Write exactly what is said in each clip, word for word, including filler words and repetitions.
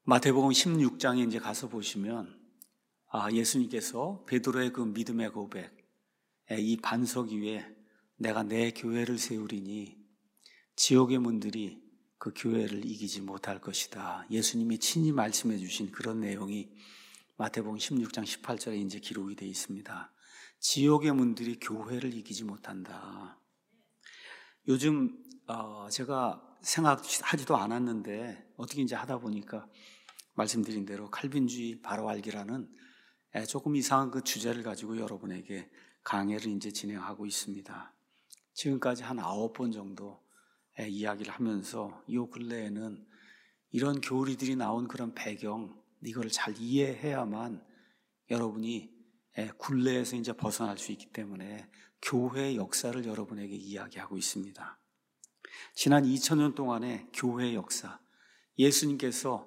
마태복음 십육 장에 이제 가서 보시면 아, 예수님께서 베드로의 그 믿음의 고백, 이 반석 위에 내가 내 교회를 세우리니 지옥의 문들이 그 교회를 이기지 못할 것이다. 예수님이 친히 말씀해 주신 그런 내용이 마태복음 십육 장 십팔 절에 이제 기록이 되어 있습니다. 지옥의 문들이 교회를 이기지 못한다. 요즘 어, 제가 생각하지도 않았는데 어떻게 이제 하다 보니까 말씀드린 대로 칼빈주의 바로 알기라는 조금 이상한 그 주제를 가지고 여러분에게 강해를 이제 진행하고 있습니다. 지금까지 한 아홉 번 정도 이야기를 하면서 이 근래에는 이런 교리들이 나온 그런 배경, 이거를 잘 이해해야만 여러분이 굴레에서 이제 벗어날 수 있기 때문에 교회의 역사를 여러분에게 이야기하고 있습니다. 지난 이천 년 동안의 교회의 역사, 예수님께서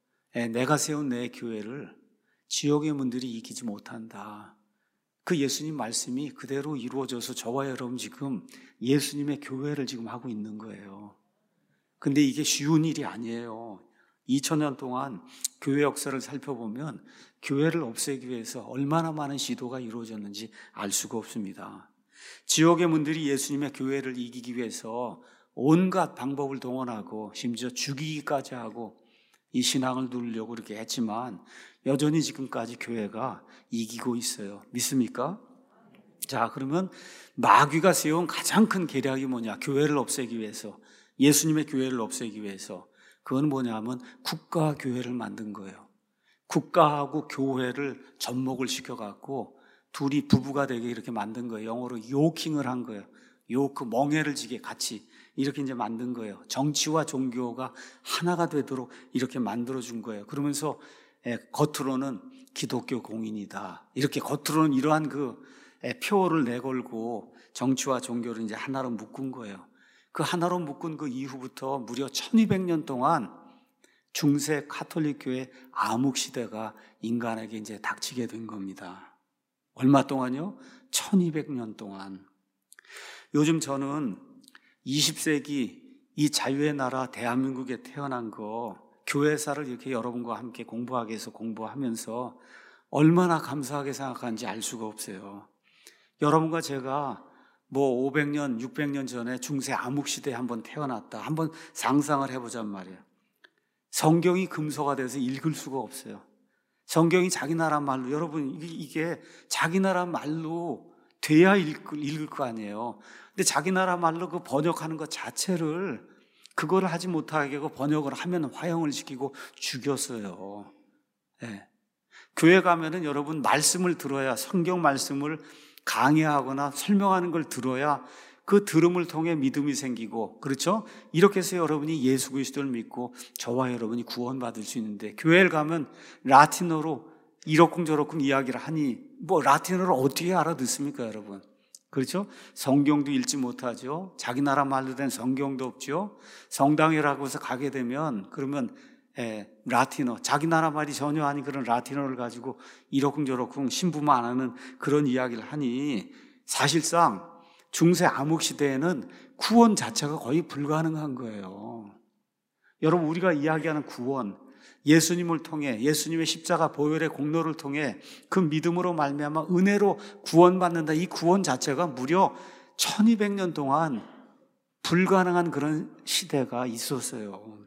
내가 세운 내 교회를 지옥의 문들이 이기지 못한다. 그 예수님 말씀이 그대로 이루어져서 저와 여러분 지금 예수님의 교회를 지금 하고 있는 거예요. 근데 이게 쉬운 일이 아니에요. 이천 년 동안 교회 역사를 살펴보면 교회를 없애기 위해서 얼마나 많은 시도가 이루어졌는지 알 수가 없습니다. 지옥의 문들이 예수님의 교회를 이기기 위해서 온갖 방법을 동원하고 심지어 죽이기까지 하고 이 신앙을 누리려고 그렇게 했지만 여전히 지금까지 교회가 이기고 있어요. 믿습니까? 자, 그러면 마귀가 세운 가장 큰 계략이 뭐냐? 교회를 없애기 위해서, 예수님의 교회를 없애기 위해서. 그건 뭐냐면 국가 교회를 만든 거예요. 국가하고 교회를 접목을 시켜갖고 둘이 부부가 되게 이렇게 만든 거예요. 영어로 요킹을 한 거예요. 요크, 멍에를 지게 같이 이렇게 이제 만든 거예요. 정치와 종교가 하나가 되도록 이렇게 만들어준 거예요. 그러면서 겉으로는 기독교 공인이다. 이렇게 겉으로는 이러한 그 표어를 내걸고 정치와 종교를 이제 하나로 묶은 거예요. 그 하나로 묶은 그 이후부터 무려 천이백 년 동안 중세 카톨릭 교회 암흑 시대가 인간에게 이제 닥치게 된 겁니다. 얼마 동안요? 천이백 년 동안. 요즘 저는 이십 세기 이 자유의 나라 대한민국에 태어난 거 교회사를 이렇게 여러분과 함께 공부하게 해서 공부하면서 얼마나 감사하게 생각하는지 알 수가 없어요. 여러분과 제가 뭐 오백 년, 육백 년 전에 중세 암흑시대에 한번 태어났다. 한번 상상을 해보잔 말이에요. 성경이 금서가 돼서 읽을 수가 없어요. 성경이 자기 나라 말로, 여러분 이게 자기 나라 말로 돼야 읽을, 읽을 거 아니에요. 근데 자기 나라 말로 그 번역하는 것 자체를 그거를 하지 못하게 하고 번역을 하면 화형을 시키고 죽였어요. 네. 교회 가면은 여러분 말씀을 들어야, 성경 말씀을 강의하거나 설명하는 걸 들어야 그 들음을 통해 믿음이 생기고, 그렇죠? 이렇게 해서 여러분이 예수 그리스도를 믿고 저와 여러분이 구원받을 수 있는데, 교회를 가면 라틴어로 이러쿵저러쿵 이야기를 하니 뭐 라틴어를 어떻게 알아듣습니까, 여러분? 그렇죠? 성경도 읽지 못하죠. 자기 나라 말로 된 성경도 없죠. 성당이라고 해서 가게 되면 그러면 에, 라틴어, 자기 나라 말이 전혀 아닌 그런 라틴어를 가지고 이러쿵저러쿵 신부만 안 하는 그런 이야기를 하니 사실상 중세 암흑 시대에는 구원 자체가 거의 불가능한 거예요. 여러분, 우리가 이야기하는 구원, 예수님을 통해, 예수님의 십자가 보혈의 공로를 통해 그 믿음으로 말미암아 은혜로 구원받는다. 이 구원 자체가 무려 천이백 년 동안 불가능한 그런 시대가 있었어요.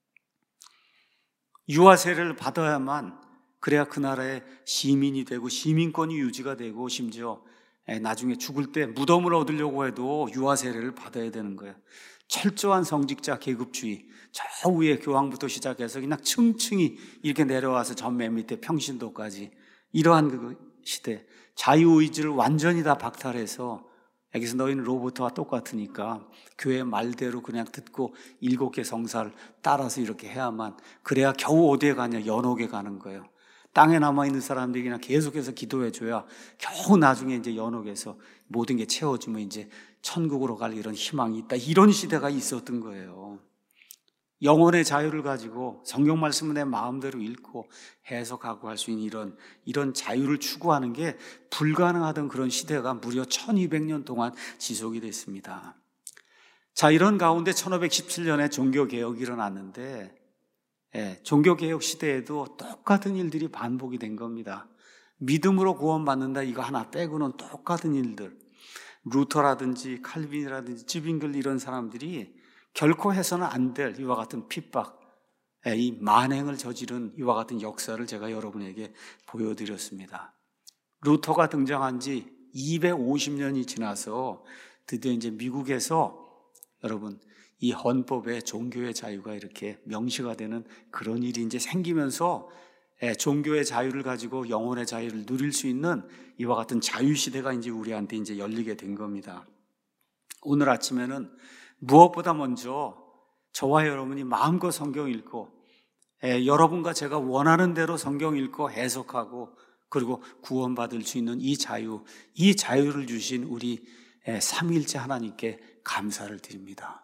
유아 세례를 받아야만 그래야 그 나라의 시민이 되고 시민권이 유지가 되고 심지어 나중에 죽을 때 무덤을 얻으려고 해도 유아 세례를 받아야 되는 거예요. 철저한 성직자 계급주의, 저 위에 교황부터 시작해서 그냥 층층이 이렇게 내려와서 전 맨 밑에 평신도까지, 이러한 그 시대, 자유의지를 완전히 다 박탈해서 여기서 너희는 로봇과 똑같으니까 교회 말대로 그냥 듣고 일곱 개 성사를 따라서 이렇게 해야만, 그래야 겨우 어디에 가냐, 연옥에 가는 거예요. 땅에 남아있는 사람들이 그냥 계속해서 기도해줘야 겨우 나중에 이제 연옥에서 모든 게 채워지면 이제 천국으로 갈 이런 희망이 있다. 이런 시대가 있었던 거예요. 영혼의 자유를 가지고 성경 말씀을 내 마음대로 읽고 해석하고 할 수 있는 이런, 이런 자유를 추구하는 게 불가능하던 그런 시대가 무려 천이백 년 동안 지속이 됐습니다. 자, 이런 가운데 천오백십칠 년에 종교개혁이 일어났는데 예, 종교개혁 시대에도 똑같은 일들이 반복이 된 겁니다. 믿음으로 구원받는다 이거 하나 빼고는 똑같은 일들. 루터라든지 칼빈이라든지 찌빙글 이런 사람들이 결코 해서는 안 될 이와 같은 핍박, 예, 이 만행을 저지른 이와 같은 역사를 제가 여러분에게 보여드렸습니다. 루터가 등장한 지 이백오십 년이 지나서 드디어 이제 미국에서 여러분 이 헌법에 종교의 자유가 이렇게 명시가 되는 그런 일이 이제 생기면서 종교의 자유를 가지고 영혼의 자유를 누릴 수 있는 이와 같은 자유시대가 이제 우리한테 이제 열리게 된 겁니다. 오늘 아침에는 무엇보다 먼저 저와 여러분이 마음껏 성경 읽고 여러분과 제가 원하는 대로 성경 읽고 해석하고 그리고 구원받을 수 있는 이 자유, 이 자유를 주신 우리 삼위일체 하나님께 감사를 드립니다.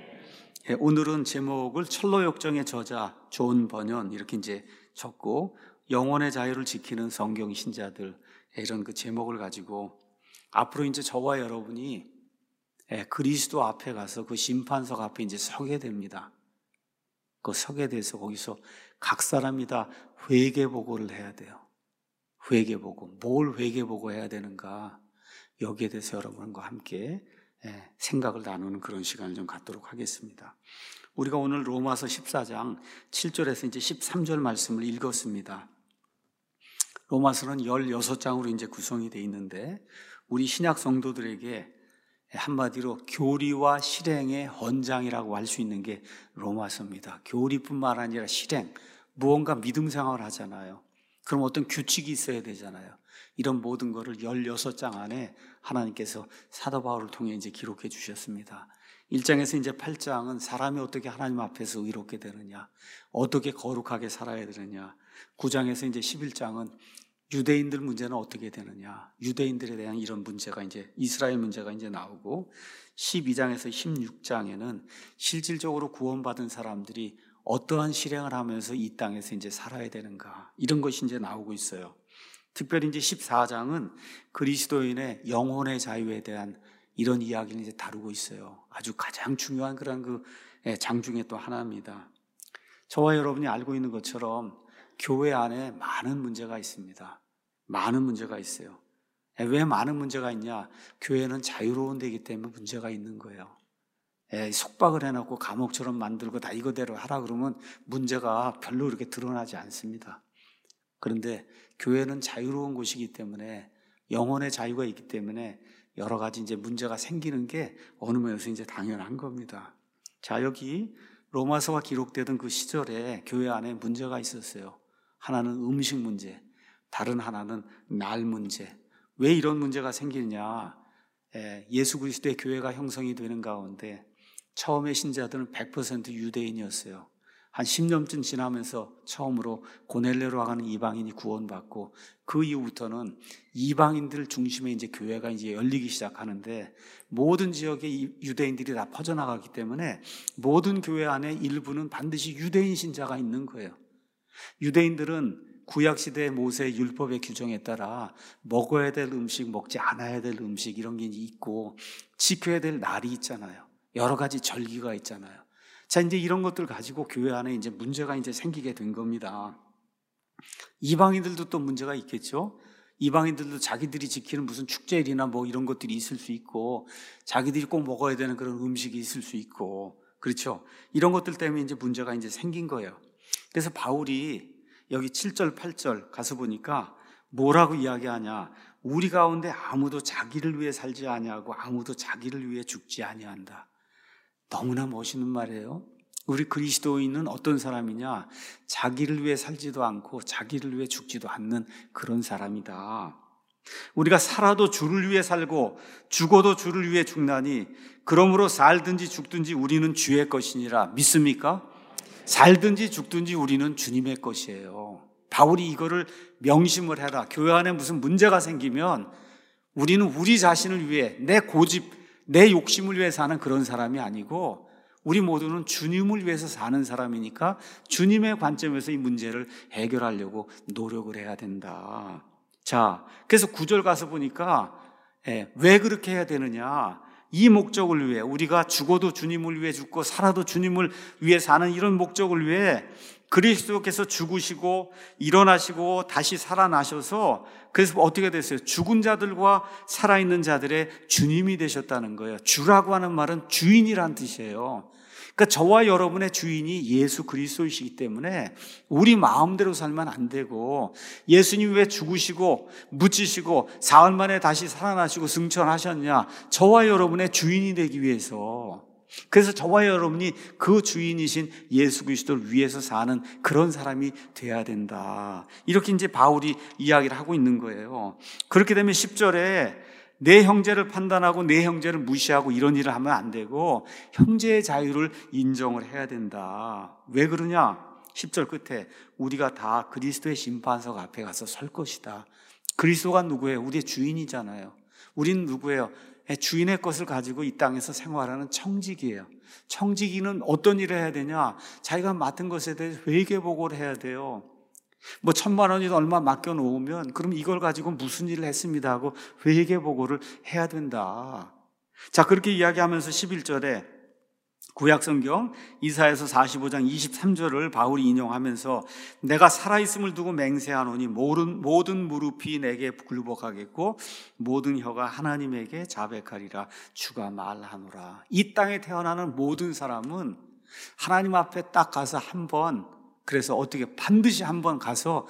오늘은 제목을 철로역정의 저자 존 버년 이렇게 이제 적고 영혼의 자유를 지키는 성경 신자들 이런 그 제목을 가지고 앞으로 이제 저와 여러분이 그리스도 앞에 가서 그 심판석 앞에 이제 서게 됩니다. 그 서게 돼서 거기서 각 사람이 다 회개보고를 해야 돼요. 회개보고 뭘 회개보고 해야 되는가 여기에 대해서 여러분과 함께 생각을 나누는 그런 시간을 좀 갖도록 하겠습니다. 우리가 오늘 로마서 십사 장 칠 절에서 이제 십삼 절 말씀을 읽었습니다. 로마서는 십육 장으로 이제 구성이 되어 있는데 우리 신약 성도들에게 한마디로 교리와 실행의 헌장이라고 할 수 있는 게 로마서입니다. 교리뿐만 아니라 실행, 무언가 믿음 생활을 하잖아요. 그럼 어떤 규칙이 있어야 되잖아요. 이런 모든 것을 십육 장 안에 하나님께서 사도 바울을 통해 이제 기록해 주셨습니다. 일 장에서 이제 팔 장은 사람이 어떻게 하나님 앞에서 의롭게 되느냐, 어떻게 거룩하게 살아야 되느냐, 구 장에서 이제 십일 장은 유대인들 문제는 어떻게 되느냐, 유대인들에 대한 이런 문제가 이제 이스라엘 문제가 이제 나오고, 십이 장에서 십육 장에는 실질적으로 구원받은 사람들이 어떠한 실행을 하면서 이 땅에서 이제 살아야 되는가, 이런 것이 이제 나오고 있어요. 특별히 이제 십사 장은 그리스도인의 영혼의 자유에 대한 이런 이야기를 이제 다루고 있어요. 아주 가장 중요한 그런 그 장 중에 또 하나입니다. 저와 여러분이 알고 있는 것처럼 교회 안에 많은 문제가 있습니다. 많은 문제가 있어요. 왜 많은 문제가 있냐? 교회는 자유로운 데이기 때문에 문제가 있는 거예요. 속박을 해놓고 감옥처럼 만들고 다 이거대로 하라 그러면 문제가 별로 그렇게 드러나지 않습니다. 그런데 교회는 자유로운 곳이기 때문에 영혼의 자유가 있기 때문에 여러 가지 이제 문제가 생기는 게 어느 면에서 이제 당연한 겁니다. 자, 여기 로마서가 기록되던 그 시절에 교회 안에 문제가 있었어요. 하나는 음식 문제, 다른 하나는 날 문제. 왜 이런 문제가 생기느냐? 예수 그리스도의 교회가 형성이 되는 가운데 처음에 신자들은 백 퍼센트 유대인이었어요. 한 십 년쯤 지나면서 처음으로 고넬료라고 하는 이방인이 구원받고 그 이후부터는 이방인들 중심의 이제 교회가 이제 열리기 시작하는데 모든 지역의 유대인들이 다 퍼져나가기 때문에 모든 교회 안에 일부는 반드시 유대인 신자가 있는 거예요. 유대인들은 구약시대 모세의 율법의 규정에 따라 먹어야 될 음식, 먹지 않아야 될 음식 이런 게 있고 지켜야 될 날이 있잖아요. 여러 가지 절기가 있잖아요. 자, 이제 이런 것들 가지고 교회 안에 이제 문제가 이제 생기게 된 겁니다. 이방인들도 또 문제가 있겠죠? 이방인들도 자기들이 지키는 무슨 축제일이나 뭐 이런 것들이 있을 수 있고, 자기들이 꼭 먹어야 되는 그런 음식이 있을 수 있고, 그렇죠? 이런 것들 때문에 이제 문제가 이제 생긴 거예요. 그래서 바울이 여기 칠 절, 팔 절 가서 보니까 뭐라고 이야기하냐? 우리 가운데 아무도 자기를 위해 살지 아니하고 아무도 자기를 위해 죽지 아니한다. 너무나 멋있는 말이에요. 우리 그리스도인은 어떤 사람이냐? 자기를 위해 살지도 않고 자기를 위해 죽지도 않는 그런 사람이다. 우리가 살아도 주를 위해 살고 죽어도 주를 위해 죽나니 그러므로 살든지 죽든지 우리는 주의 것이니라. 믿습니까? 살든지 죽든지 우리는 주님의 것이에요. 바울이 이거를 명심을 해라. 교회 안에 무슨 문제가 생기면 우리는 우리 자신을 위해 내 고집, 내 욕심을 위해 사는 그런 사람이 아니고 우리 모두는 주님을 위해서 사는 사람이니까 주님의 관점에서 이 문제를 해결하려고 노력을 해야 된다. 자, 그래서 구 절 가서 보니까 예, 왜 그렇게 해야 되느냐? 이 목적을 위해, 우리가 죽어도 주님을 위해 죽고 살아도 주님을 위해 사는 이런 목적을 위해 그리스도께서 죽으시고 일어나시고 다시 살아나셔서 그래서 어떻게 됐어요? 죽은 자들과 살아있는 자들의 주님이 되셨다는 거예요. 주라고 하는 말은 주인이란 뜻이에요. 그러니까 저와 여러분의 주인이 예수 그리스도이시기 때문에 우리 마음대로 살면 안 되고, 예수님 왜 죽으시고 묻히시고 사흘 만에 다시 살아나시고 승천하셨냐? 저와 여러분의 주인이 되기 위해서. 그래서 저와 여러분이 그 주인이신 예수 그리스도를 위해서 사는 그런 사람이 돼야 된다. 이렇게 이제 바울이 이야기를 하고 있는 거예요. 그렇게 되면 십 절에 내 형제를 판단하고 내 형제를 무시하고 이런 일을 하면 안 되고 형제의 자유를 인정을 해야 된다. 왜 그러냐? 십 절 끝에 우리가 다 그리스도의 심판석 앞에 가서 설 것이다. 그리스도가 누구예요? 우리의 주인이잖아요. 우리는 누구예요? 주인의 것을 가지고 이 땅에서 생활하는 청지기예요. 청지기는 어떤 일을 해야 되냐? 자기가 맡은 것에 대해서 회계보고를 해야 돼요. 뭐 천만 원이 얼마 맡겨놓으면 그럼 이걸 가지고 무슨 일을 했습니다 하고 회계보고를 해야 된다. 자, 그렇게 이야기하면서 십일 절에 구약성경 이사야서 사십오 장 이십삼 절을 바울이 인용하면서 내가 살아있음을 두고 맹세하노니 모든, 모든 무릎이 내게 굴복하겠고 모든 혀가 하나님에게 자백하리라 주가 말하노라. 이 땅에 태어나는 모든 사람은 하나님 앞에 딱 가서 한번, 그래서 어떻게 반드시 한번 가서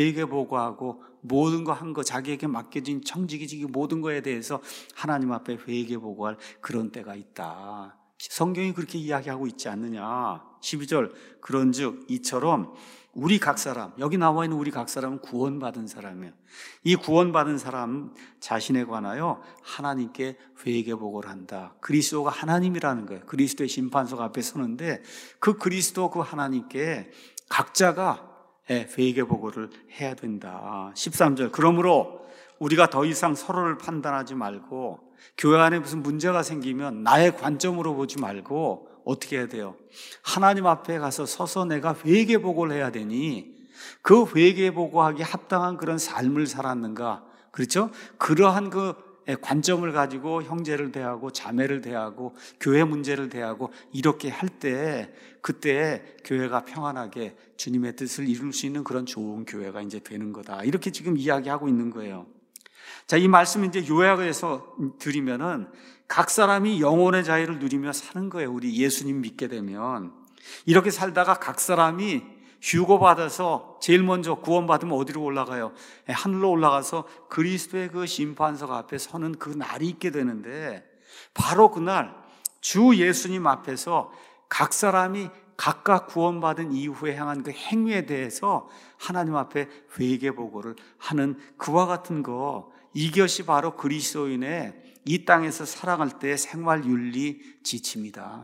회개보고하고 모든 거 한 거 자기에게 맡겨진 청지기지기 모든 거에 대해서 하나님 앞에 회개보고할 그런 때가 있다. 성경이 그렇게 이야기하고 있지 않느냐. 십이 절 그런즉 이처럼 우리 각 사람, 여기 나와 있는 우리 각 사람은 구원받은 사람이에요. 이 구원받은 사람 자신에 관하여 하나님께 회개보고를 한다. 그리스도가 하나님이라는 거예요. 그리스도의 심판석 앞에 서는데 그 그리스도 그 하나님께 각자가 회개보고를 해야 된다. 십삼 절 그러므로 우리가 더 이상 서로를 판단하지 말고 교회 안에 무슨 문제가 생기면 나의 관점으로 보지 말고 어떻게 해야 돼요? 하나님 앞에 가서 서서 내가 회개보고를 해야 되니 그 회개보고하기에 합당한 그런 삶을 살았는가? 그렇죠? 그러한 그 관점을 가지고 형제를 대하고 자매를 대하고 교회 문제를 대하고 이렇게 할 때 그때 교회가 평안하게 주님의 뜻을 이룰 수 있는 그런 좋은 교회가 이제 되는 거다. 이렇게 지금 이야기하고 있는 거예요. 자, 이 말씀 이제 요약해서 드리면은 각 사람이 영혼의 자유를 누리며 사는 거예요. 우리 예수님 믿게 되면 이렇게 살다가 각 사람이 휴거받아서 제일 먼저 구원받으면 어디로 올라가요? 하늘로 올라가서 그리스도의 그 심판석 앞에 서는 그 날이 있게 되는데 바로 그날 주 예수님 앞에서 각 사람이 각각 구원받은 이후에 향한 그 행위에 대해서 하나님 앞에 회개보고를 하는 그와 같은 거, 이것이 바로 그리스도인의 이 땅에서 살아갈 때의 생활윤리 지침이다.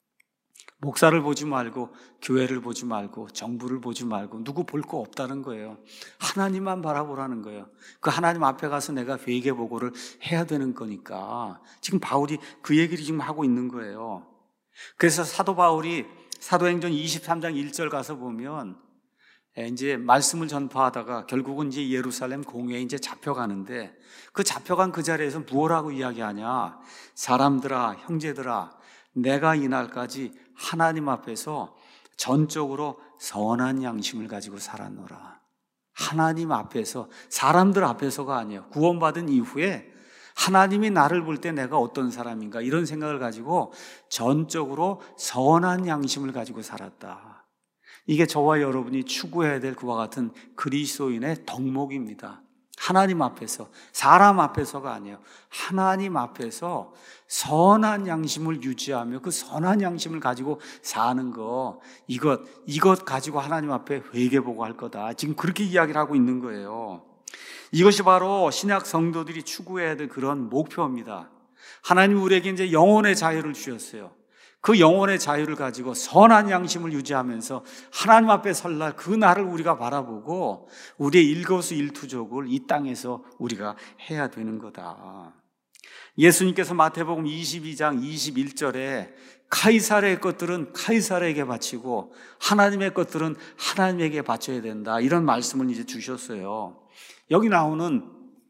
목사를 보지 말고 교회를 보지 말고 정부를 보지 말고 누구 볼 거 없다는 거예요. 하나님만 바라보라는 거예요. 그 하나님 앞에 가서 내가 회개보고를 해야 되는 거니까 지금 바울이 그 얘기를 지금 하고 있는 거예요. 그래서 사도 바울이 사도행전 이십삼 장 일 절 가서 보면 이제 말씀을 전파하다가 결국은 이제 예루살렘 공회에 이제 잡혀가는데 그 잡혀간 그 자리에서 무엇라고 이야기하냐? 사람들아, 형제들아, 내가 이날까지 하나님 앞에서 전적으로 선한 양심을 가지고 살았노라. 하나님 앞에서, 사람들 앞에서가 아니에요. 구원받은 이후에 하나님이 나를 볼 때 내가 어떤 사람인가 이런 생각을 가지고 전적으로 선한 양심을 가지고 살았다. 이게 저와 여러분이 추구해야 될 그와 같은 그리스도인의 덕목입니다. 하나님 앞에서, 사람 앞에서가 아니에요. 하나님 앞에서 선한 양심을 유지하며 그 선한 양심을 가지고 사는 거, 이것, 이것 가지고 하나님 앞에 회개보고 할 거다. 지금 그렇게 이야기를 하고 있는 거예요. 이것이 바로 신약 성도들이 추구해야 될 그런 목표입니다. 하나님 우리에게 이제 영혼의 자유를 주셨어요. 그 영혼의 자유를 가지고 선한 양심을 유지하면서 하나님 앞에 설날 그 날을 우리가 바라보고 우리의 일거수일투족을 이 땅에서 우리가 해야 되는 거다. 예수님께서 마태복음 이십이 장 이십일 절에 카이사르의 것들은 카이사르에게 바치고 하나님의 것들은 하나님에게 바쳐야 된다. 이런 말씀을 이제 주셨어요. 여기 나오는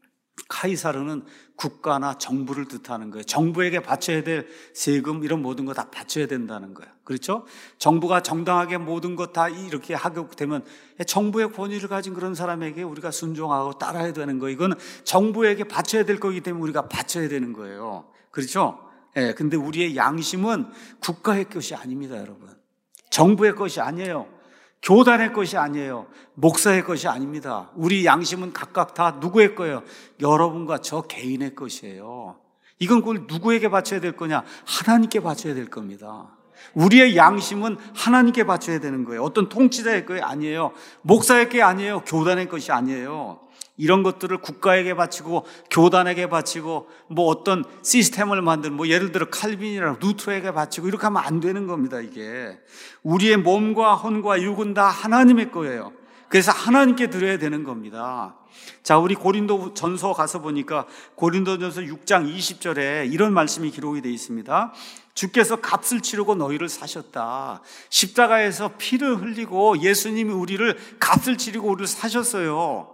카이사르는 국가나 정부를 뜻하는 거예요. 정부에게 바쳐야 될 세금 이런 모든 거 다 바쳐야 된다는 거예요. 그렇죠? 정부가 정당하게 모든 것 다 이렇게 하게 되면 정부의 권위를 가진 그런 사람에게 우리가 순종하고 따라야 되는 거예요. 이건 정부에게 바쳐야 될 거기 때문에 우리가 바쳐야 되는 거예요. 그렇죠? 예, 근데 우리의 양심은 국가의 것이 아닙니다, 여러분. 정부의 것이 아니에요. 교단의 것이 아니에요. 목사의 것이 아닙니다. 우리 양심은 각각 다 누구의 거예요? 여러분과 저 개인의 것이에요. 이건 그걸 누구에게 바쳐야 될 거냐? 하나님께 바쳐야 될 겁니다. 우리의 양심은 하나님께 바쳐야 되는 거예요. 어떤 통치자의 것이 아니에요. 목사의 게 아니에요. 교단의 것이 아니에요. 이런 것들을 국가에게 바치고 교단에게 바치고 뭐 어떤 시스템을 만든 뭐 예를 들어 칼빈이나 루터에게 바치고 이렇게 하면 안 되는 겁니다. 이게 우리의 몸과 혼과 육은 다 하나님의 거예요. 그래서 하나님께 드려야 되는 겁니다. 자, 우리 고린도 전서 가서 보니까 고린도 전서 육 장 이십 절에 이런 말씀이 기록이 되어 있습니다. 주께서 값을 치르고 너희를 사셨다. 십자가에서 피를 흘리고 예수님이 우리를 값을 치르고 우리를 사셨어요.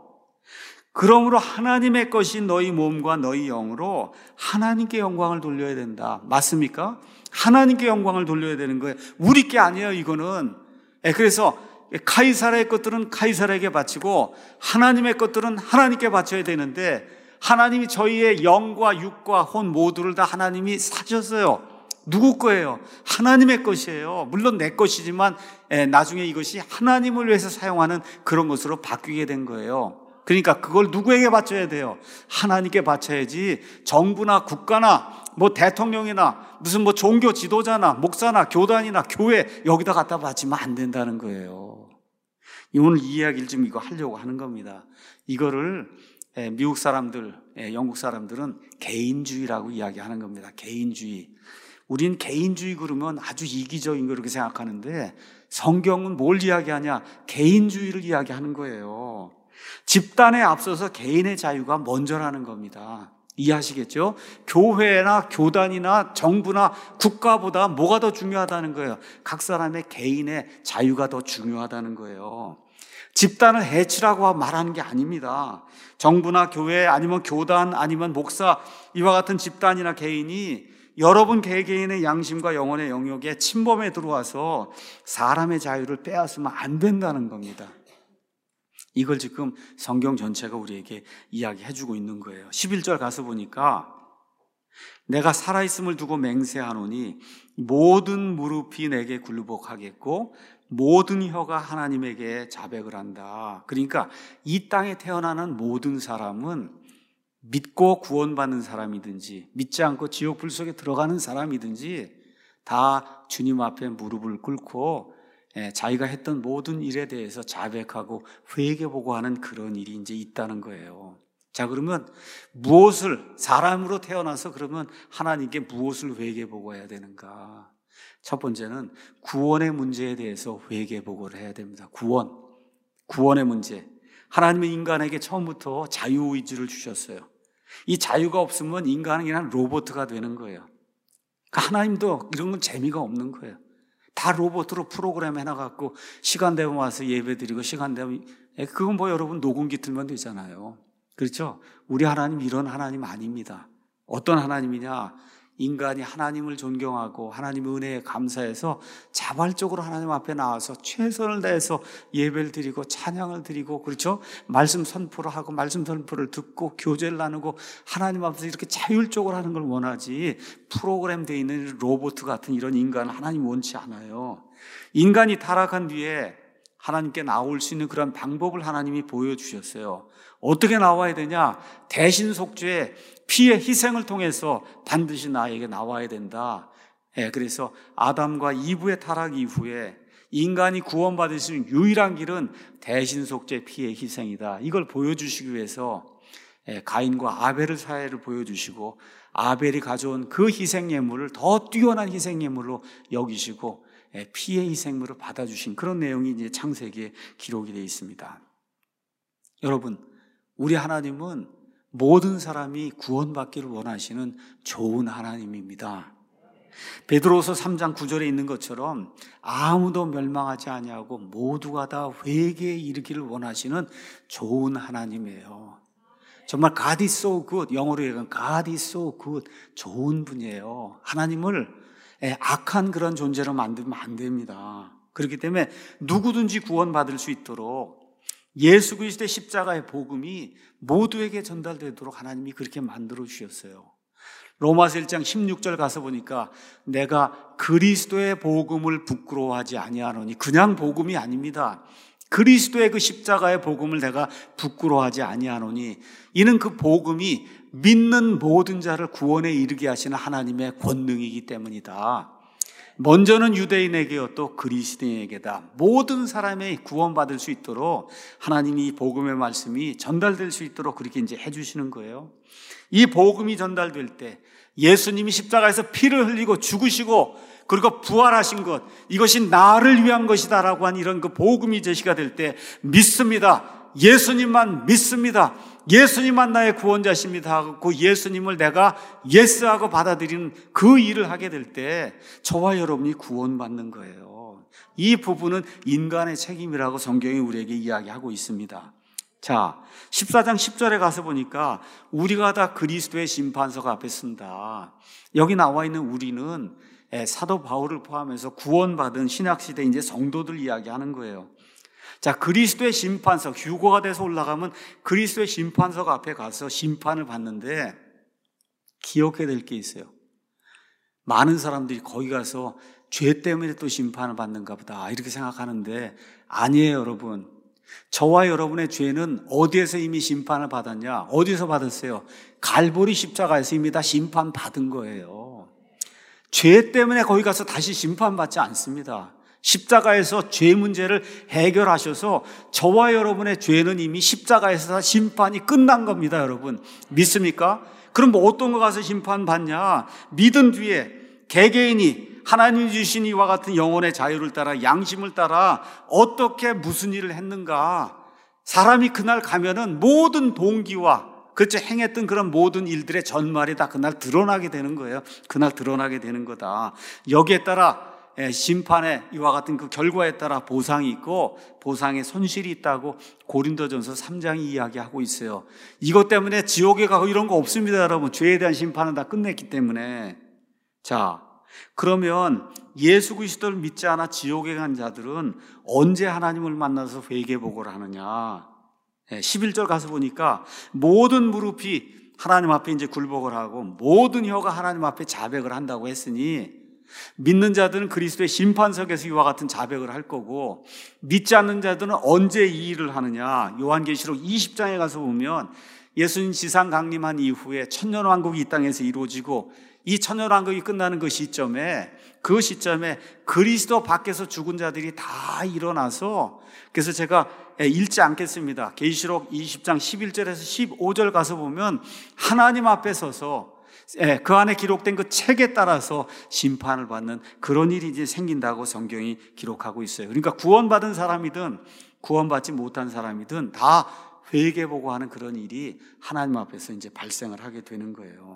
그러므로 하나님의 것인 너희 몸과 너희 영으로 하나님께 영광을 돌려야 된다. 맞습니까? 하나님께 영광을 돌려야 되는 거예요. 우리 게 아니에요, 이거는. 그래서 카이사르의 것들은 카이사르에게 바치고 하나님의 것들은 하나님께 바쳐야 되는데 하나님이 저희의 영과 육과 혼 모두를 다 하나님이 사셨어요. 누구 거예요? 하나님의 것이에요. 물론 내 것이지만 나중에 이것이 하나님을 위해서 사용하는 그런 것으로 바뀌게 된 거예요. 그러니까 그걸 누구에게 바쳐야 돼요? 하나님께 바쳐야지 정부나 국가나 뭐 대통령이나 무슨 뭐 종교 지도자나 목사나 교단이나 교회 여기다 갖다 바치면 안 된다는 거예요. 오늘 이 이야기를 지금 이거 하려고 하는 겁니다. 이거를 미국 사람들, 영국 사람들은 개인주의라고 이야기하는 겁니다. 개인주의. 우린 개인주의 그러면 아주 이기적인 그렇게 생각하는데 성경은 뭘 이야기하냐? 개인주의를 이야기하는 거예요. 집단에 앞서서 개인의 자유가 먼저라는 겁니다. 이해하시겠죠? 교회나 교단이나 정부나 국가보다 뭐가 더 중요하다는 거예요? 각 사람의 개인의 자유가 더 중요하다는 거예요. 집단을 해치라고 말하는 게 아닙니다. 정부나 교회 아니면 교단 아니면 목사 이와 같은 집단이나 개인이 여러분 개개인의 양심과 영혼의 영역에 침범해 들어와서 사람의 자유를 빼앗으면 안 된다는 겁니다. 이걸 지금 성경 전체가 우리에게 이야기해주고 있는 거예요. 십일 절 가서 보니까 내가 살아있음을 두고 맹세하노니 모든 무릎이 내게 굴복하겠고 모든 혀가 하나님에게 자백을 한다. 그러니까 이 땅에 태어나는 모든 사람은 믿고 구원받는 사람이든지 믿지 않고 지옥 불 속에 들어가는 사람이든지 다 주님 앞에 무릎을 꿇고 자기가 했던 모든 일에 대해서 자백하고 회개보고 하는 그런 일이 이제 있다는 거예요. 자, 그러면 무엇을 사람으로 태어나서 그러면 하나님께 무엇을 회개보고 해야 되는가? 첫 번째는 구원의 문제에 대해서 회개보고를 해야 됩니다. 구원, 구원의 문제. 하나님은 인간에게 처음부터 자유의지를 주셨어요. 이 자유가 없으면 인간은 그냥 로봇가 되는 거예요. 하나님도 이런 건 재미가 없는 거예요. 다 로봇으로 프로그램 해놔갖고 시간 되면 와서 예배 드리고 시간 되면 그건 뭐 여러분 녹음기 틀면 되잖아요. 그렇죠? 우리 하나님 이런 하나님 아닙니다. 어떤 하나님이냐? 인간이 하나님을 존경하고 하나님의 은혜에 감사해서 자발적으로 하나님 앞에 나와서 최선을 다해서 예배를 드리고 찬양을 드리고 그렇죠? 말씀 선포를 하고 말씀 선포를 듣고 교제를 나누고 하나님 앞에서 이렇게 자율적으로 하는 걸 원하지 프로그램되어 있는 로봇 같은 이런 인간은 하나님 원치 않아요. 인간이 타락한 뒤에 하나님께 나올 수 있는 그런 방법을 하나님이 보여주셨어요. 어떻게 나와야 되냐? 대신 속죄, 피의 희생을 통해서 반드시 나에게 나와야 된다. 예, 그래서 아담과 이브의 타락 이후에 인간이 구원받을 수 있는 유일한 길은 대신 속죄, 피의 희생이다. 이걸 보여주시기 위해서 예, 가인과 아벨의 사회를 보여주시고 아벨이 가져온 그 희생 예물을 더 뛰어난 희생 예물로 여기시고 예, 피의 희생물을 받아주신 그런 내용이 이제 창세기에 기록이 되어 있습니다. 여러분, 우리 하나님은 모든 사람이 구원받기를 원하시는 좋은 하나님입니다. 베드로서 삼 장 구 절에 있는 것처럼 아무도 멸망하지 아니하고 모두가 다 회개에 이르기를 원하시는 좋은 하나님이에요. 정말 God is so good, 영어로 얘기하면 God is so good, 좋은 분이에요. 하나님을 악한 그런 존재로 만들면 안 됩니다. 그렇기 때문에 누구든지 구원받을 수 있도록 예수 그리스도의 십자가의 복음이 모두에게 전달되도록 하나님이 그렇게 만들어 주셨어요. 로마서 일 장 십육 절 가서 보니까 내가 그리스도의 복음을 부끄러워하지 아니하노니, 그냥 복음이 아닙니다. 그리스도의 그 십자가의 복음을 내가 부끄러워하지 아니하노니, 이는 그 복음이 믿는 모든 자를 구원에 이르게 하시는 하나님의 권능이기 때문이다. 먼저는 유대인에게요, 또 그리스도인에게다. 모든 사람이 구원받을 수 있도록 하나님이 이 복음의 말씀이 전달될 수 있도록 그렇게 이제 해주시는 거예요. 이 복음이 전달될 때 예수님이 십자가에서 피를 흘리고 죽으시고 그리고 부활하신 것, 이것이 나를 위한 것이다라고 한 이런 그 복음이 제시가 될 때 믿습니다. 예수님만 믿습니다. 예수님만 나의 구원자십니다 하고 예수님을 내가 예스하고 받아들이는 그 일을 하게 될 때 저와 여러분이 구원받는 거예요. 이 부분은 인간의 책임이라고 성경이 우리에게 이야기하고 있습니다. 자, 십사 장 십 절에 가서 보니까 우리가 다 그리스도의 심판석 앞에 쓴다. 여기 나와 있는 우리는 사도 바울을 포함해서 구원받은 신약시대 이제 성도들 이야기하는 거예요. 자, 그리스도의 심판석, 휴거가 돼서 올라가면 그리스도의 심판석 앞에 가서 심판을 받는데 기억해야 될 게 있어요. 많은 사람들이 거기 가서 죄 때문에 또 심판을 받는가 보다 이렇게 생각하는데 아니에요, 여러분. 저와 여러분의 죄는 어디에서 이미 심판을 받았냐? 어디서 받았어요? 갈보리 십자가에서 이미 다 심판받은 거예요. 죄 때문에 거기 가서 다시 심판받지 않습니다. 십자가에서 죄 문제를 해결하셔서 저와 여러분의 죄는 이미 십자가에서 심판이 끝난 겁니다, 여러분. 믿습니까? 그럼 뭐 어떤 거 가서 심판받냐? 믿은 뒤에 개개인이 하나님이 주신 이와 같은 영혼의 자유를 따라 양심을 따라 어떻게 무슨 일을 했는가? 사람이 그날 가면은 모든 동기와 그렇죠, 행했던 그런 모든 일들의 전말이 다 그날 드러나게 되는 거예요. 그날 드러나게 되는 거다. 여기에 따라 심판의 이와 같은 그 결과에 따라 보상이 있고 보상의 손실이 있다고 고린도전서 삼 장이 이야기하고 있어요. 이것 때문에 지옥에 가고 이런 거 없습니다, 여러분. 죄에 대한 심판은 다 끝냈기 때문에. 자, 그러면 예수 그리스도를 믿지 않아 지옥에 간 자들은 언제 하나님을 만나서 회개보고를 하느냐? 십일 절 가서 보니까 모든 무릎이 하나님 앞에 이제 굴복을 하고 모든 혀가 하나님 앞에 자백을 한다고 했으니 믿는 자들은 그리스도의 심판석에서 이와 같은 자백을 할 거고 믿지 않는 자들은 언제 이 일을 하느냐? 요한계시록 이십 장에 가서 보면 예수님 지상 강림한 이후에 천년왕국이 이 땅에서 이루어지고 이 천년왕국이 끝나는 그 시점에 그 시점에 그리스도 밖에서 죽은 자들이 다 일어나서, 그래서 제가 읽지 않겠습니다. 계시록 이십 장 십일 절에서 십오 절 가서 보면 하나님 앞에 서서 그 안에 기록된 그 책에 따라서 심판을 받는 그런 일이 이제 생긴다고 성경이 기록하고 있어요. 그러니까 구원받은 사람이든 구원받지 못한 사람이든 다 회개보고 하는 그런 일이 하나님 앞에서 이제 발생을 하게 되는 거예요.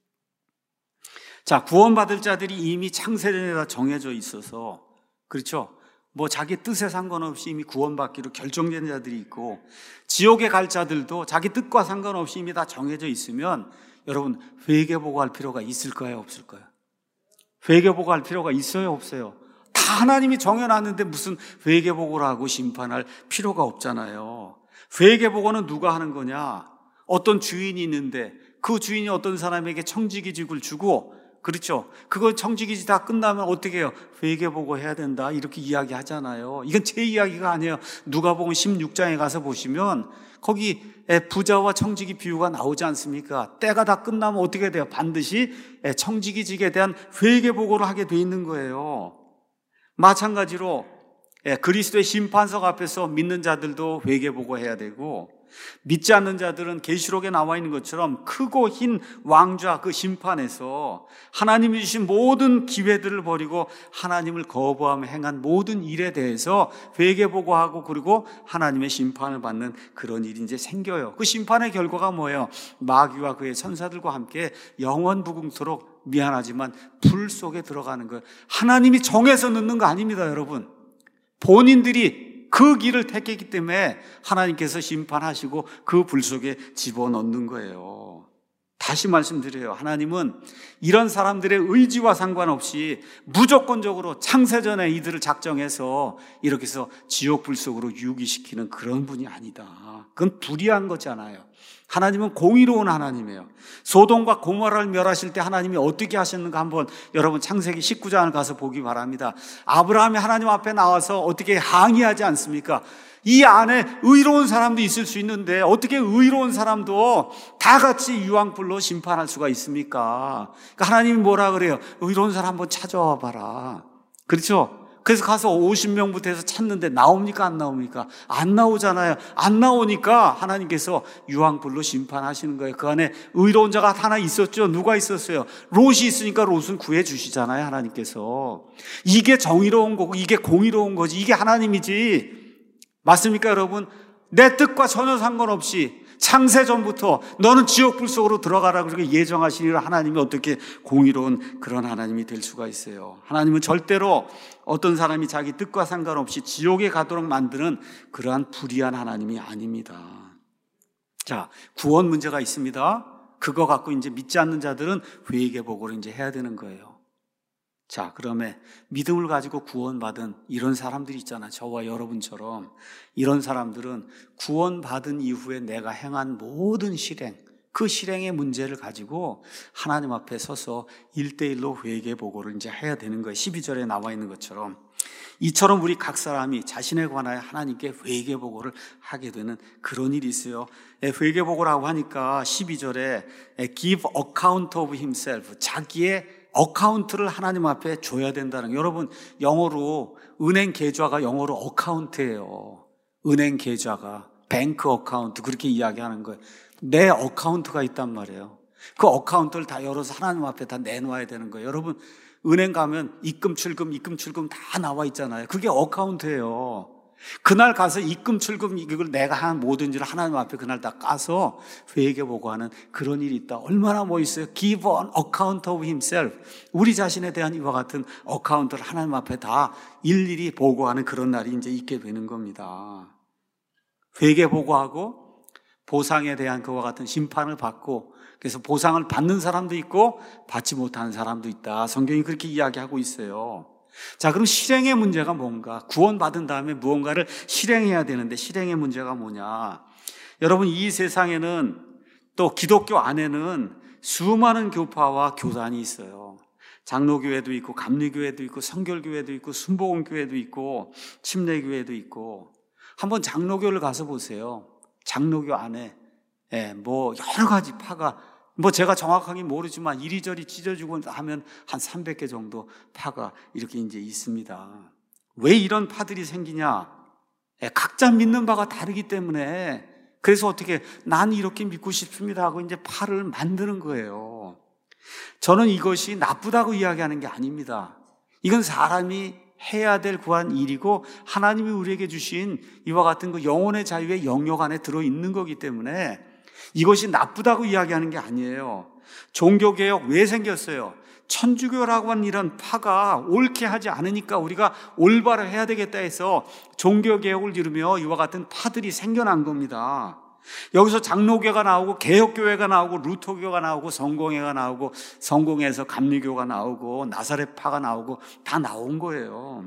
자, 구원받을 자들이 이미 창세전에 다 정해져 있어서, 그렇죠? 뭐 자기 뜻에 상관없이 이미 구원받기로 결정된 자들이 있고, 지옥에 갈 자들도 자기 뜻과 상관없이 이미 다 정해져 있으면 여러분 회개보고 할 필요가 있을까요, 없을까요? 회개보고 할 필요가 있어요, 없어요? 다 하나님이 정해놨는데 무슨 회개보고를 하고 심판할 필요가 없잖아요. 회개보고는 누가 하는 거냐? 어떤 주인이 있는데 그 주인이 어떤 사람에게 청지기직을 주고, 그렇죠, 그거 청지기직 다 끝나면 어떻게 해요? 회개보고 해야 된다 이렇게 이야기하잖아요. 이건 제 이야기가 아니에요. 누가복음 십육 장에 가서 보시면 거기 부자와 청지기 비유가 나오지 않습니까? 때가 다 끝나면 어떻게 돼요? 반드시 청지기직에 대한 회개보고를 하게 돼 있는 거예요. 마찬가지로 그리스도의 심판석 앞에서 믿는 자들도 회개보고 해야 되고, 믿지 않는 자들은 계시록에 나와 있는 것처럼 크고 흰 왕좌 그 심판에서 하나님이 주신 모든 기회들을 버리고 하나님을 거부하며 행한 모든 일에 대해서 회개보고하고 그리고 하나님의 심판을 받는 그런 일이 이제 생겨요. 그 심판의 결과가 뭐예요? 마귀와 그의 천사들과 함께 영원부궁토록, 미안하지만 불 속에 들어가는 거예요. 하나님이 정해서 넣는 거 아닙니다, 여러분. 본인들이 그 길을 택했기 때문에 하나님께서 심판하시고 그 불 속에 집어넣는 거예요. 다시 말씀드려요. 하나님은 이런 사람들의 의지와 상관없이 무조건적으로 창세전에 이들을 작정해서 이렇게 해서 지옥 불 속으로 유기시키는 그런 분이 아니다. 그건 불의한 거잖아요. 하나님은 공의로운 하나님이에요. 소돔과 고모라를 멸하실 때 하나님이 어떻게 하셨는가 한번 여러분 창세기 십구 장을 가서 보기 바랍니다. 아브라함이 하나님 앞에 나와서 어떻게 항의하지 않습니까? 이 안에 의로운 사람도 있을 수 있는데 어떻게 의로운 사람도 다 같이 유황불로 심판할 수가 있습니까? 그러니까 하나님이 뭐라 그래요? 의로운 사람 한번 찾아와 봐라. 그렇죠? 그래서 가서 오십 명부터 해서 찾는데 나옵니까? 안 나옵니까? 안 나오잖아요. 안 나오니까 하나님께서 유황불로 심판하시는 거예요. 그 안에 의로운 자가 하나 있었죠. 누가 있었어요? 롯이 있으니까 롯은 구해 주시잖아요. 하나님께서. 이게 정의로운 거고 이게 공의로운 거지. 이게 하나님이지. 맞습니까, 여러분? 내 뜻과 전혀 상관없이 창세전부터 너는 지옥불 속으로 들어가라 그렇게 예정하시니라 하나님이 어떻게 공의로운 그런 하나님이 될 수가 있어요. 하나님은 절대로 어떤 사람이 자기 뜻과 상관없이 지옥에 가도록 만드는 그러한 불의한 하나님이 아닙니다. 자, 구원 문제가 있습니다. 그거 갖고 이제 믿지 않는 자들은 회개복으로 이제 해야 되는 거예요. 자, 그러면 믿음을 가지고 구원받은 이런 사람들이 있잖아. 저와 여러분처럼. 이런 사람들은 구원받은 이후에 내가 행한 모든 실행, 그 실행의 문제를 가지고 하나님 앞에 서서 일대일로 회개보고를 이제 해야 되는 거예요. 십이 절에 나와 있는 것처럼. 이처럼 우리 각 사람이 자신에 관하여 하나님께 회개보고를 하게 되는 그런 일이 있어요. 회개보고라고 하니까 십이 절에 give account of himself, 자기의 어카운트를 하나님 앞에 줘야 된다는 거예요. 여러분, 영어로 은행 계좌가 영어로 어카운트예요. 은행 계좌가 뱅크 어카운트 그렇게 이야기하는 거예요. 내 어카운트가 있단 말이에요. 그 어카운트를 다 열어서 하나님 앞에 다 내놓아야 되는 거예요. 여러분, 은행 가면 입금 출금 입금 출금 다 나와 있잖아요. 그게 어카운트예요. 그날 가서 입금 출금 이걸 내가 한 모든 일을 하나님 앞에 그날 다 까서 회개보고 하는 그런 일이 있다. 얼마나 멋있어요. Give an account of himself. 우리 자신에 대한 이와 같은 어카운트를 하나님 앞에 다 일일이 보고하는 그런 날이 이제 있게 되는 겁니다. 회개보고하고 보상에 대한 그와 같은 심판을 받고, 그래서 보상을 받는 사람도 있고 받지 못하는 사람도 있다. 성경이 그렇게 이야기하고 있어요. 자, 그럼 실행의 문제가 뭔가? 구원받은 다음에 무언가를 실행해야 되는데 실행의 문제가 뭐냐? 여러분, 이 세상에는 또 기독교 안에는 수많은 교파와 교단이 있어요. 장로교회도 있고 감리교회도 있고 성결교회도 있고 순복음교회도 있고 침례교회도 있고. 한번 장로교를 가서 보세요. 장로교 안에 예, 뭐 여러 가지 파가, 뭐 제가 정확하게 모르지만 이리저리 찢어지고 하면 한 삼백 개 정도 파가 이렇게 이제 있습니다. 왜 이런 파들이 생기냐? 예, 각자 믿는 바가 다르기 때문에. 그래서 어떻게 난 이렇게 믿고 싶습니다 하고 이제 파를 만드는 거예요. 저는 이것이 나쁘다고 이야기하는 게 아닙니다. 이건 사람이 해야 될 구한 일이고 하나님이 우리에게 주신 이와 같은 그 영혼의 자유의 영역 안에 들어있는 거기 때문에 이것이 나쁘다고 이야기하는 게 아니에요. 종교개혁 왜 생겼어요? 천주교라고 하는 이런 파가 옳게 하지 않으니까 우리가 올바로 해야 되겠다 해서 종교개혁을 이루며 이와 같은 파들이 생겨난 겁니다. 여기서 장로교가 나오고 개혁교회가 나오고 루터교가 나오고 성공회가 나오고 성공회에서 감리교가 나오고 나사렛파가 나오고 다 나온 거예요.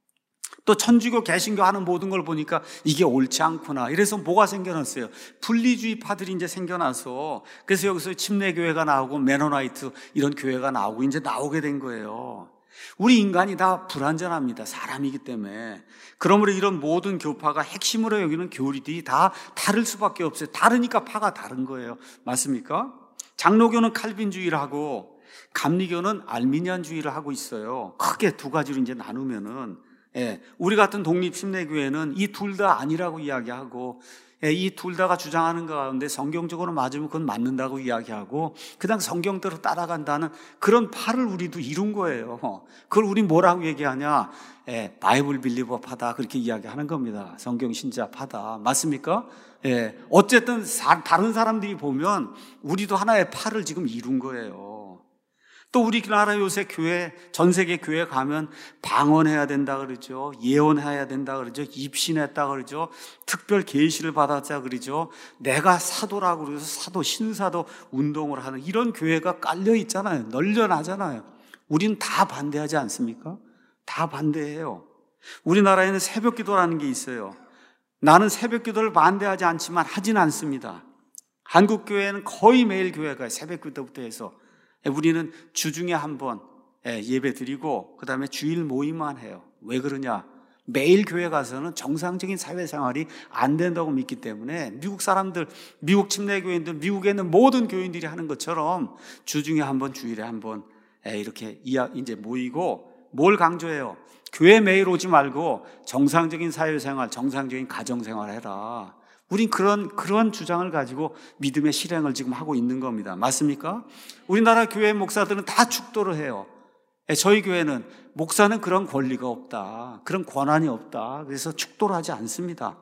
또 천주교 개신교 하는 모든 걸 보니까 이게 옳지 않구나. 이래서 뭐가 생겨났어요? 분리주의 파들이 이제 생겨나서, 그래서 여기서 침례교회가 나오고 메노나이트 이런 교회가 나오고 이제 나오게 된 거예요. 우리 인간이 다 불완전합니다. 사람이기 때문에. 그러므로 이런 모든 교파가 핵심으로 여기는 교리들이 다 다를 수밖에 없어요. 다르니까 파가 다른 거예요. 맞습니까? 장로교는 칼빈주의를 하고 감리교는 알미니안주의를 하고 있어요. 크게 두 가지로 이제 나누면은, 예, 우리 같은 독립침례교회는 이 둘 다 아니라고 이야기하고, 예, 이 둘 다가 주장하는 가운데 성경적으로 맞으면 그건 맞는다고 이야기하고 그냥 성경대로 따라간다는 그런 파를 우리도 이룬 거예요. 그걸 우리 뭐라고 얘기하냐? 예, 바이블 빌리버파다 그렇게 이야기하는 겁니다. 성경 신자파다. 맞습니까? 예, 어쨌든 사, 다른 사람들이 보면 우리도 하나의 파를 지금 이룬 거예요. 또 우리나라 요새 교회, 전 세계 교회 가면 방언해야 된다 그러죠. 예언해야 된다 그러죠. 입신했다 그러죠. 특별 계시를 받았다 그러죠. 내가 사도라고 그래서 사도, 신사도 운동을 하는 이런 교회가 깔려 있잖아요. 널려나잖아요. 우린 다 반대하지 않습니까? 다 반대해요. 우리나라에는 새벽 기도라는 게 있어요. 나는 새벽 기도를 반대하지 않지만 하진 않습니다. 한국 교회는 거의 매일 교회가 새벽 기도부터 해서 우리는 주중에 한 번 예배 드리고 그 다음에 주일 모임만 해요. 왜 그러냐? 매일 교회 가서는 정상적인 사회생활이 안 된다고 믿기 때문에 미국 사람들, 미국 침례교인들, 미국에 있는 모든 교인들이 하는 것처럼 주중에 한 번, 주일에 한 번 이렇게 이제 모이고 뭘 강조해요? 교회 매일 오지 말고 정상적인 사회생활, 정상적인 가정생활 해라. 우린 그런, 그런 주장을 가지고 믿음의 실행을 지금 하고 있는 겁니다. 맞습니까? 우리나라 교회 목사들은 다 축도를 해요. 저희 교회는 목사는 그런 권리가 없다. 그런 권한이 없다. 그래서 축도를 하지 않습니다.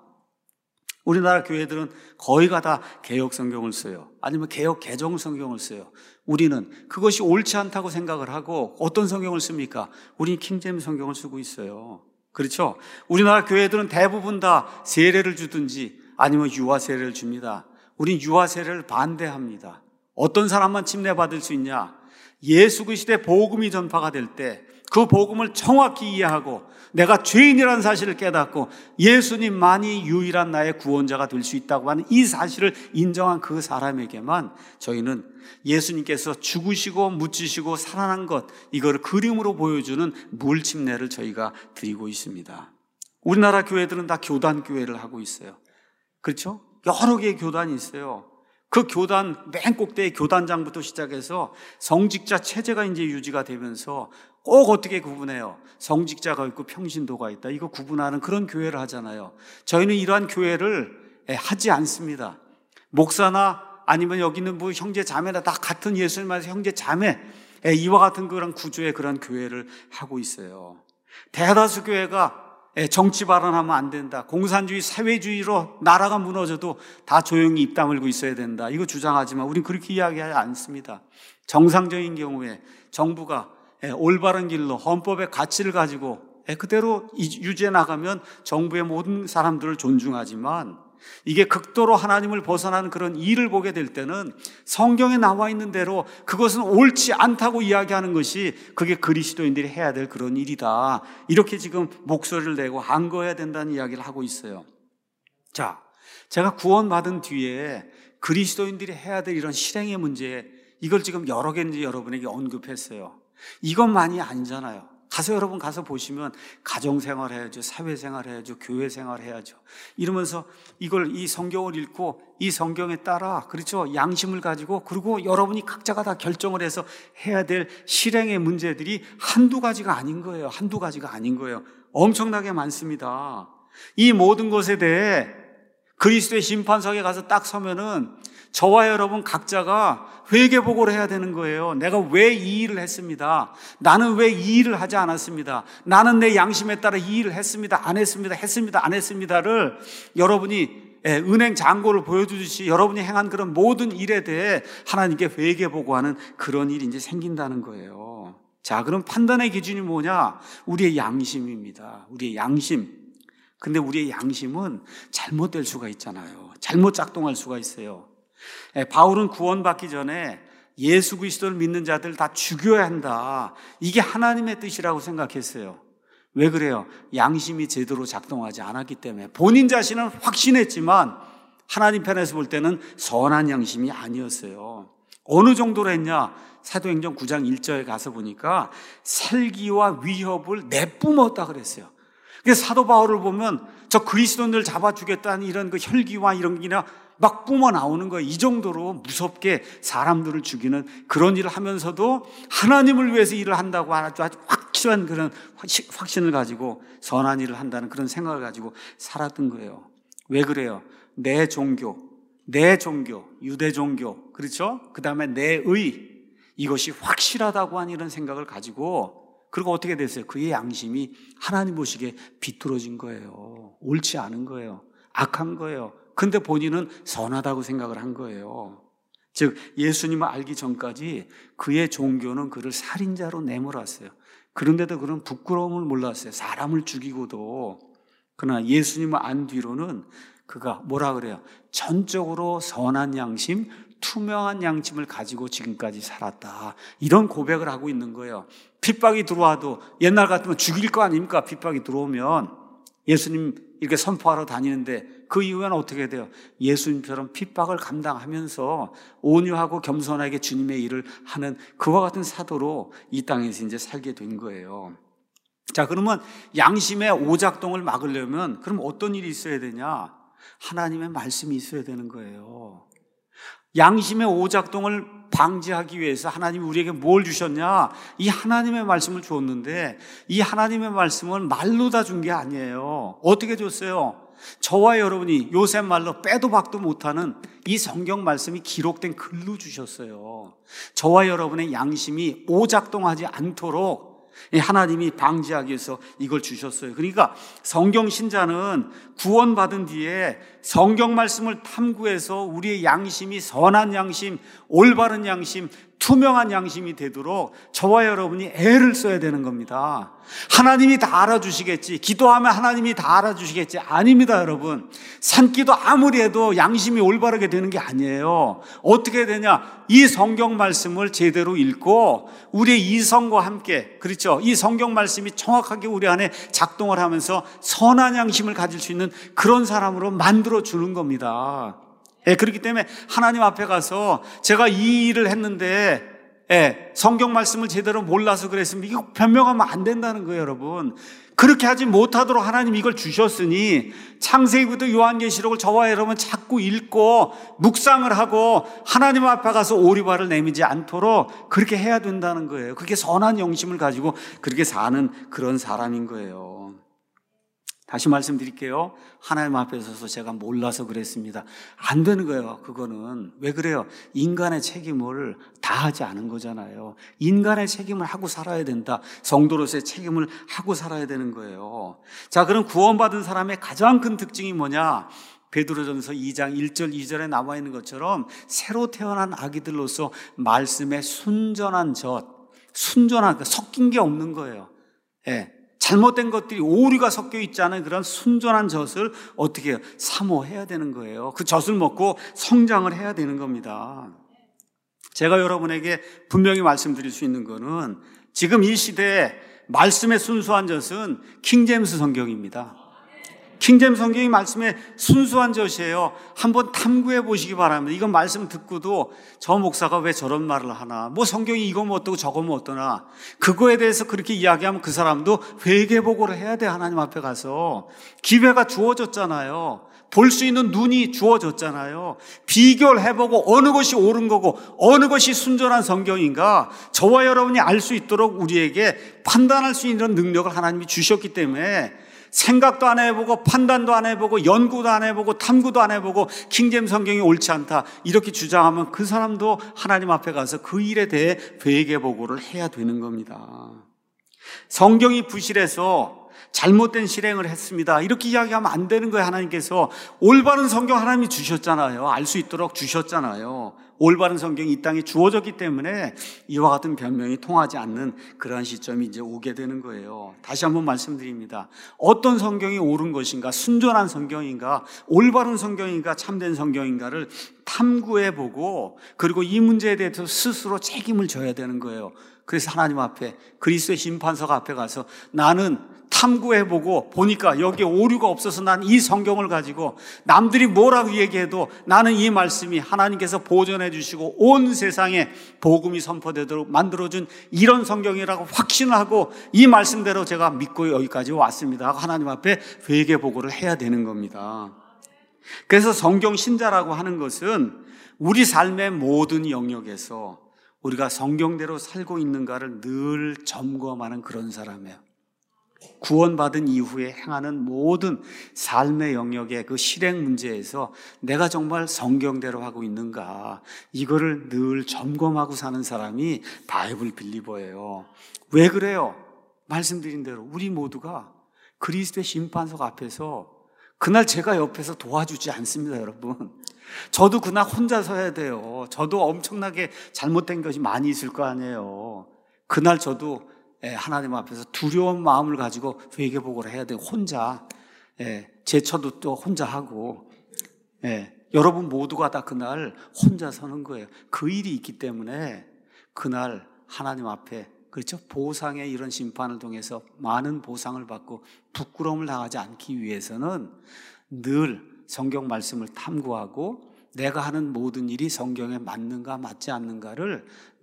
우리나라 교회들은 거의가 다 개역 성경을 써요. 아니면 개역 개정 성경을 써요. 우리는 그것이 옳지 않다고 생각을 하고 어떤 성경을 씁니까? 우리는 킹제임스 성경을 쓰고 있어요. 그렇죠? 우리나라 교회들은 대부분 다 세례를 주든지 아니면 유아 세례를 줍니다. 우린 유아 세례를 반대합니다. 어떤 사람만 침례받을 수 있냐? 예수 그리스도의 복음이 전파가 될 때 그 복음을 정확히 이해하고 내가 죄인이라는 사실을 깨닫고 예수님만이 유일한 나의 구원자가 될 수 있다고 하는 이 사실을 인정한 그 사람에게만 저희는 예수님께서 죽으시고 묻히시고 살아난 것, 이거를 그림으로 보여주는 물 침례를 저희가 드리고 있습니다. 우리나라 교회들은 다 교단 교회를 하고 있어요. 그렇죠? 여러 개의 교단이 있어요. 그 교단, 맨 꼭대기 교단장부터 시작해서 성직자 체제가 이제 유지가 되면서 꼭 어떻게 구분해요? 성직자가 있고 평신도가 있다. 이거 구분하는 그런 교회를 하잖아요. 저희는 이러한 교회를 하지 않습니다. 목사나 아니면 여기 있는 뭐 형제 자매나 다 같은 예수님 안에서 형제 자매, 이와 같은 그런 구조의 그런 교회를 하고 있어요. 대다수 교회가 정치 발언하면 안 된다. 공산주의, 사회주의로 나라가 무너져도 다 조용히 입 다물고 있어야 된다. 이거 주장하지만 우린 그렇게 이야기하지 않습니다. 정상적인 경우에 정부가 올바른 길로 헌법의 가치를 가지고 그대로 유지해 나가면 정부의 모든 사람들을 존중하지만 이게 극도로 하나님을 벗어나는 그런 일을 보게 될 때는 성경에 나와 있는 대로 그것은 옳지 않다고 이야기하는 것이 그게 그리스도인들이 해야 될 그런 일이다. 이렇게 지금 목소리를 내고 항거해야 된다는 이야기를 하고 있어요. 자, 제가 구원받은 뒤에 그리스도인들이 해야 될 이런 실행의 문제, 이걸 지금 여러 개 이제 여러분에게 언급했어요. 이것만이 아니잖아요. 가서 여러분 가서 보시면 가정생활 해야죠, 사회생활 해야죠, 교회생활 해야죠. 이러면서 이걸 이 성경을 읽고 이 성경에 따라 그렇죠 양심을 가지고 그리고 여러분이 각자가 다 결정을 해서 해야 될 실행의 문제들이 한두 가지가 아닌 거예요. 한두 가지가 아닌 거예요. 엄청나게 많습니다. 이 모든 것에 대해 그리스도의 심판석에 가서 딱 서면은 저와 여러분 각자가 회개보고를 해야 되는 거예요. 내가 왜 이 일을 했습니다. 나는 왜 이 일을 하지 않았습니다. 나는 내 양심에 따라 이 일을 했습니다. 안 했습니다. 했습니다. 안 했습니다를 여러분이 은행 잔고를 보여주듯이 여러분이 행한 그런 모든 일에 대해 하나님께 회개보고하는 그런 일이 이제 생긴다는 거예요. 자, 그럼 판단의 기준이 뭐냐? 우리의 양심입니다. 우리의 양심. 근데 우리의 양심은 잘못될 수가 있잖아요. 잘못 작동할 수가 있어요. 바울은 구원받기 전에 예수 그리스도를 믿는 자들 다 죽여야 한다. 이게 하나님의 뜻이라고 생각했어요. 왜 그래요? 양심이 제대로 작동하지 않았기 때문에. 본인 자신은 확신했지만 하나님 편에서 볼 때는 선한 양심이 아니었어요. 어느 정도로 했냐? 사도행전 구 장 일 절에 가서 보니까 살기와 위협을 내뿜었다 그랬어요. 그래서 사도 바울을 보면 저 그리스도인들 잡아 죽였다는 이런 그 혈기와 이런 게나 막 뿜어 나오는 거예요. 이 정도로 무섭게 사람들을 죽이는 그런 일을 하면서도 하나님을 위해서 일을 한다고 아주 아주 확실한 그런 확신을 가지고 선한 일을 한다는 그런 생각을 가지고 살았던 거예요. 왜 그래요? 내 종교, 내 종교, 유대 종교, 그렇죠? 그 다음에 내 의, 이것이 확실하다고 하는 이런 생각을 가지고 그리고 어떻게 됐어요? 그의 양심이 하나님 보시기에 비뚤어진 거예요. 옳지 않은 거예요. 악한 거예요. 근데 본인은 선하다고 생각을 한 거예요. 즉 예수님을 알기 전까지 그의 종교는 그를 살인자로 내몰았어요. 그런데도 그는 부끄러움을 몰랐어요. 사람을 죽이고도. 그러나 예수님을 안 뒤로는 그가 뭐라 그래요? 전적으로 선한 양심, 투명한 양심을 가지고 지금까지 살았다. 이런 고백을 하고 있는 거예요. 핍박이 들어와도 옛날 같으면 죽일 거 아닙니까? 핍박이 들어오면 예수님 이렇게 선포하러 다니는데 그 이후에는 어떻게 돼요? 예수님처럼 핍박을 감당하면서 온유하고 겸손하게 주님의 일을 하는 그와 같은 사도로 이 땅에서 이제 살게 된 거예요. 자, 그러면 양심의 오작동을 막으려면 그럼 어떤 일이 있어야 되냐? 하나님의 말씀이 있어야 되는 거예요. 양심의 오작동을 방지하기 위해서 하나님이 우리에게 뭘 주셨냐? 이 하나님의 말씀을 주었는데 이 하나님의 말씀은 말로 다 준 게 아니에요. 어떻게 줬어요? 저와 여러분이 요새 말로 빼도 박도 못하는 이 성경 말씀이 기록된 글로 주셨어요. 저와 여러분의 양심이 오작동하지 않도록 하나님이 방지하기 위해서 이걸 주셨어요. 그러니까 성경 신자는 구원받은 뒤에 성경 말씀을 탐구해서 우리의 양심이 선한 양심, 올바른 양심, 투명한 양심이 되도록 저와 여러분이 애를 써야 되는 겁니다. 하나님이 다 알아주시겠지, 기도하면 하나님이 다 알아주시겠지. 아닙니다, 여러분. 산기도 아무리 해도 양심이 올바르게 되는 게 아니에요. 어떻게 되냐? 이 성경 말씀을 제대로 읽고 우리의 이성과 함께, 그렇죠? 이 성경 말씀이 정확하게 우리 안에 작동을 하면서 선한 양심을 가질 수 있는 그런 사람으로 만들어 주는 겁니다. 예, 그렇기 때문에 하나님 앞에 가서 제가 이 일을 했는데 예, 성경 말씀을 제대로 몰라서 그랬습니다. 이거 변명하면 안 된다는 거예요, 여러분. 그렇게 하지 못하도록 하나님 이걸 주셨으니 창세기부터 요한계시록을 저와 여러분 자꾸 읽고 묵상을 하고 하나님 앞에 가서 오리발을 내미지 않도록 그렇게 해야 된다는 거예요. 그렇게 선한 영심을 가지고 그렇게 사는 그런 사람인 거예요. 다시 말씀드릴게요. 하나님 앞에 서서 제가 몰라서 그랬습니다. 안 되는 거예요. 그거는. 왜 그래요? 인간의 책임을 다하지 않은 거잖아요. 인간의 책임을 하고 살아야 된다. 성도로서의 책임을 하고 살아야 되는 거예요. 자, 그럼 구원받은 사람의 가장 큰 특징이 뭐냐? 베드로전서 이 장 일 절 이 절에 나와 있는 것처럼 새로 태어난 아기들로서 말씀에 순전한 젖, 순전한, 섞인 게 없는 거예요. 예. 잘못된 것들이 오류가 섞여 있지 않은 그런 순전한 젖을 어떻게 해요? 사모해야 되는 거예요. 그 젖을 먹고 성장을 해야 되는 겁니다. 제가 여러분에게 분명히 말씀드릴 수 있는 거는 지금 이 시대에 말씀의 순수한 젖은 킹제임스 성경입니다. 킹제임스 성경이 말씀의 순수한 젖이에요. 한번 탐구해 보시기 바랍니다. 이건 말씀 듣고도 저 목사가 왜 저런 말을 하나, 뭐 성경이 이거 뭐 어떠고 저거 뭐 어떠나, 그거에 대해서 그렇게 이야기하면 그 사람도 회개보고를 해야 돼. 하나님 앞에 가서 기회가 주어졌잖아요. 볼 수 있는 눈이 주어졌잖아요. 비교를 해보고 어느 것이 옳은 거고 어느 것이 순전한 성경인가 저와 여러분이 알 수 있도록 우리에게 판단할 수 있는 능력을 하나님이 주셨기 때문에 생각도 안 해보고 판단도 안 해보고 연구도 안 해보고 탐구도 안 해보고 킹제임스 성경이 옳지 않다 이렇게 주장하면 그 사람도 하나님 앞에 가서 그 일에 대해 회개보고를 해야 되는 겁니다. 성경이 부실해서 잘못된 실행을 했습니다 이렇게 이야기하면 안 되는 거예요. 하나님께서 올바른 성경 하나님이 주셨잖아요. 알 수 있도록 주셨잖아요. 올바른 성경이 이 땅에 주어졌기 때문에 이와 같은 변명이 통하지 않는 그러한 시점이 이제 오게 되는 거예요. 다시 한번 말씀드립니다. 어떤 성경이 옳은 것인가, 순전한 성경인가, 올바른 성경인가, 참된 성경인가를 탐구해보고 그리고 이 문제에 대해서 스스로 책임을 져야 되는 거예요. 그래서 하나님 앞에 그리스도의 심판석 앞에 가서 나는 탐구해보고 보니까 여기에 오류가 없어서 난 이 성경을 가지고 남들이 뭐라고 얘기해도 나는 이 말씀이 하나님께서 보존해 주시고 온 세상에 복음이 선포되도록 만들어준 이런 성경이라고 확신을 하고 이 말씀대로 제가 믿고 여기까지 왔습니다 하고 하나님 앞에 회개보고를 해야 되는 겁니다. 그래서 성경 신자라고 하는 것은 우리 삶의 모든 영역에서 우리가 성경대로 살고 있는가를 늘 점검하는 그런 사람이에요. 구원받은 이후에 행하는 모든 삶의 영역의 그 실행 문제에서 내가 정말 성경대로 하고 있는가 이거를 늘 점검하고 사는 사람이 바이블 빌리버예요. 왜 그래요? 말씀드린 대로 우리 모두가 그리스도의 심판석 앞에서 그날 제가 옆에서 도와주지 않습니다, 여러분. 저도 그날 혼자 서야 돼요. 저도 엄청나게 잘못된 것이 많이 있을 거 아니에요. 그날 저도 하나님 앞에서 두려운 마음을 가지고 회개복을 해야 돼요. 혼자. 제처도 또 혼자 하고. 여러분 모두가 다 그날 혼자 서는 거예요. 그 일이 있기 때문에 그날 하나님 앞에, 그렇죠? 보상의 이런 심판을 통해서 많은 보상을 받고 부끄러움을 당하지 않기 위해서는 늘 성경 말씀을 탐구하고 내가 하는 모든 일이 성경에 맞는가 맞지 않는가를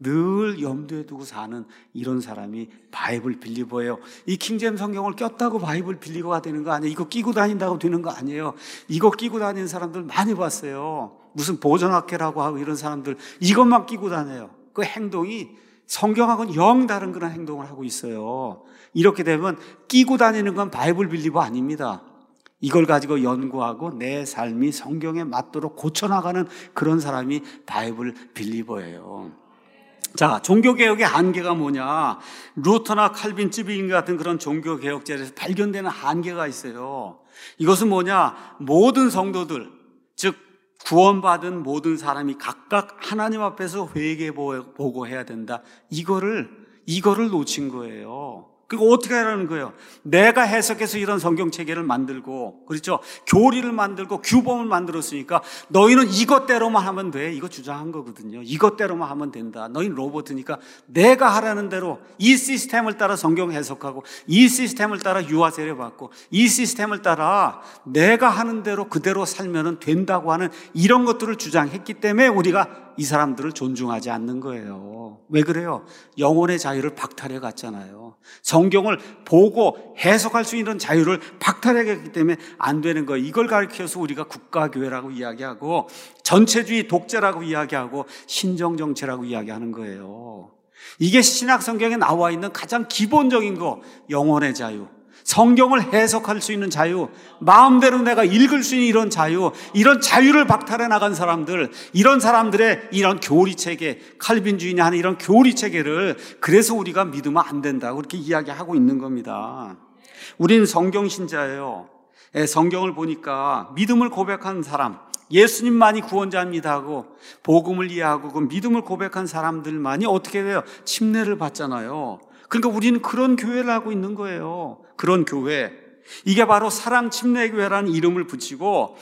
늘 염두에 두고 사는 이런 사람이 바이블 빌리버예요. 이 킹제임 성경을 꼈다고 바이블 빌리버가 되는 거 아니에요. 이거 끼고 다닌다고 되는 거 아니에요. 이거 끼고 다니는 사람들 많이 봤어요. 무슨 보존학회라고 하고 이런 사람들 이것만 끼고 다녀요. 그 행동이 성경하고는 영 다른 그런 행동을 하고 있어요. 이렇게 되면 끼고 다니는 건 바이블 빌리버 아닙니다. 이걸 가지고 연구하고 내 삶이 성경에 맞도록 고쳐나가는 그런 사람이 바이블 빌리버예요. 자, 종교개혁의 한계가 뭐냐? 루터나 칼빈, 쯔빙 같은 그런 종교개혁자에서 발견되는 한계가 있어요. 이것은 뭐냐? 모든 성도들, 즉 구원받은 모든 사람이 각각 하나님 앞에서 회개보고 해야 된다. 이거를 이거를 놓친 거예요. 그리고 어떻게 하라는 거예요? 내가 해석해서 이런 성경 체계를 만들고, 그렇죠? 교리를 만들고 규범을 만들었으니까 너희는 이것대로만 하면 돼. 이거 주장한 거거든요. 이것대로만 하면 된다. 너희는 로봇이니까 내가 하라는 대로 이 시스템을 따라 성경 해석하고 이 시스템을 따라 유아 세례 받고 이 시스템을 따라 내가 하는 대로 그대로 살면 된다고 하는 이런 것들을 주장했기 때문에 우리가 이 사람들을 존중하지 않는 거예요. 왜 그래요? 영혼의 자유를 박탈해 갔잖아요. 성경을 보고 해석할 수 있는 자유를 박탈해 갔기 때문에 안 되는 거예요. 이걸 가르쳐서 우리가 국가교회라고 이야기하고 전체주의 독재라고 이야기하고 신정정체라고 이야기하는 거예요. 이게 신약 성경에 나와 있는 가장 기본적인 거, 영혼의 자유. 성경을 해석할 수 있는 자유, 마음대로 내가 읽을 수 있는 이런 자유, 이런 자유를 박탈해 나간 사람들, 이런 사람들의 이런 교리체계, 칼빈주의냐 하는 이런 교리체계를 그래서 우리가 믿으면 안 된다고 그렇게 이야기하고 있는 겁니다. 우리는 성경신자예요. 성경을 보니까 믿음을 고백한 사람, 예수님만이 구원자입니다 하고 복음을 이해하고 그 믿음을 고백한 사람들만이 어떻게 돼요? 침례를 받잖아요. 그러니까 우리는 그런 교회를 하고 있는 거예요. 그런 교회. 이게 바로 사랑 침례교회라는 이름을 붙이고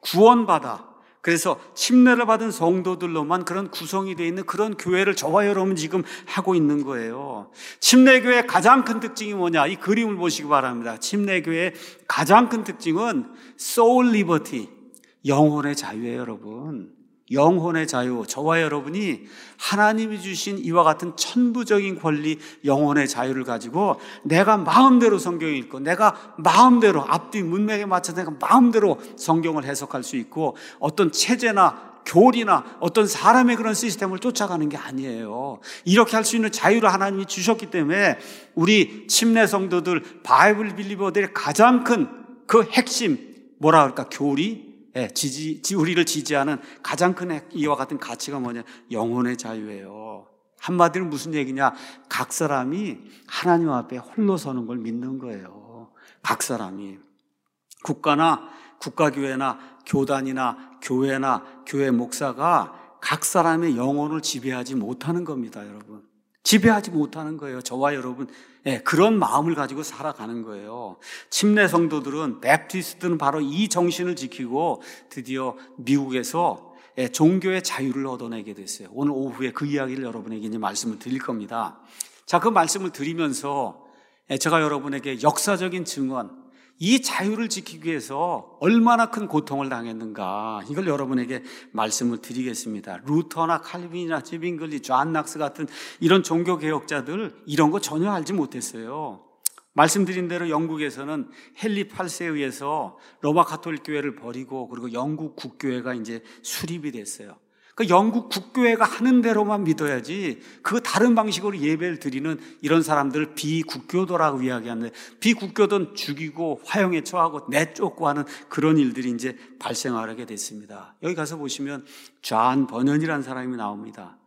구원받아. 그래서 침례를 받은 성도들로만 그런 구성이 되어 있는 그런 교회를 저와 여러분 지금 하고 있는 거예요. 침례교회의 가장 큰 특징이 뭐냐? 이 그림을 보시기 바랍니다. 침례교회의 가장 큰 특징은 soul liberty, 영혼의 자유예요, 여러분. 영혼의 자유, 저와 여러분이 하나님이 주신 이와 같은 천부적인 권리, 영혼의 자유를 가지고 내가 마음대로 성경을 읽고 내가 마음대로 앞뒤 문맥에 맞춰서 내가 마음대로 성경을 해석할 수 있고 어떤 체제나 교리나 어떤 사람의 그런 시스템을 쫓아가는 게 아니에요. 이렇게 할 수 있는 자유를 하나님이 주셨기 때문에 우리 침례 성도들, 바이블 빌리버들의 가장 큰 그 핵심, 뭐라 그럴까, 교리? 예, 지지, 우리를 지지하는 가장 큰 이와 같은 가치가 뭐냐? 영혼의 자유예요. 한마디로 무슨 얘기냐? 각 사람이 하나님 앞에 홀로 서는 걸 믿는 거예요. 각 사람이. 국가나 국가교회나 교단이나 교회나 교회 목사가 각 사람의 영혼을 지배하지 못하는 겁니다, 여러분. 지배하지 못하는 거예요. 저와 여러분, 예, 그런 마음을 가지고 살아가는 거예요. 침례 성도들은, 베프티스트는 바로 이 정신을 지키고 드디어 미국에서 예, 종교의 자유를 얻어내게 됐어요. 오늘 오후에 그 이야기를 여러분에게 이제 말씀을 드릴 겁니다. 자, 그 말씀을 드리면서 예, 제가 여러분에게 역사적인 증언, 이 자유를 지키기 위해서 얼마나 큰 고통을 당했는가, 이걸 여러분에게 말씀을 드리겠습니다. 루터나 칼빈이나 쯔빙글리, 존 낙스 같은 이런 종교개혁자들 이런 거 전혀 알지 못했어요. 말씀드린 대로 영국에서는 헨리 팔 세에 의해서 로마 가톨릭 교회를 버리고 그리고 영국 국교회가 이제 수립이 됐어요. 그 영국 국교회가 하는 대로만 믿어야지 그 다른 방식으로 예배를 드리는 이런 사람들을 비국교도라고 이야기하는데, 비국교도는 죽이고 화형에 처하고 내쫓고 하는 그런 일들이 이제 발생하게 됐습니다. 여기 가서 보시면 존 버년이라는 사람이 나옵니다.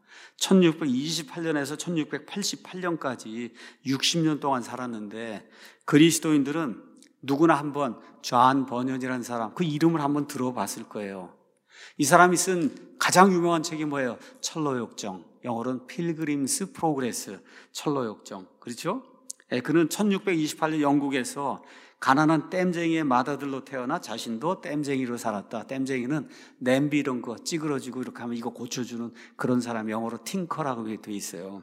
천육백이십팔 년에서 천육백팔십팔 년까지 육십 년 동안 살았는데, 그리스도인들은 누구나 한번 존 버년이라는 사람, 그 이름을 한번 들어봤을 거예요. 이 사람이 쓴 가장 유명한 책이 뭐예요? 철로역정. 영어로는 필그림스 프로그레스. 철로역정. 그렇죠? 예, 그는 천육백이십팔 년 영국에서 가난한 땜쟁이의 맏아들로 태어나 자신도 땜쟁이로 살았다. 땜쟁이는 냄비 이런 거 찌그러지고 이렇게 하면 이거 고쳐주는 그런 사람, 영어로 팅커라고 되어 있어요.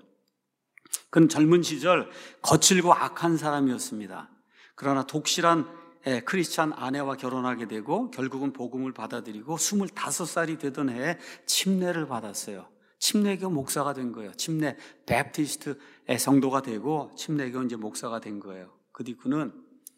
그는 젊은 시절 거칠고 악한 사람이었습니다. 그러나 독실한 크리스찬 아내와 결혼하게 되고 결국은 복음을 받아들이고 스물다섯 살이 되던 해에 침례를 받았어요. 침례교 목사가 된 거예요. 침례 베프티스트의 성도가 되고 침례교 이제 목사가 된 거예요. 그 뒤 그는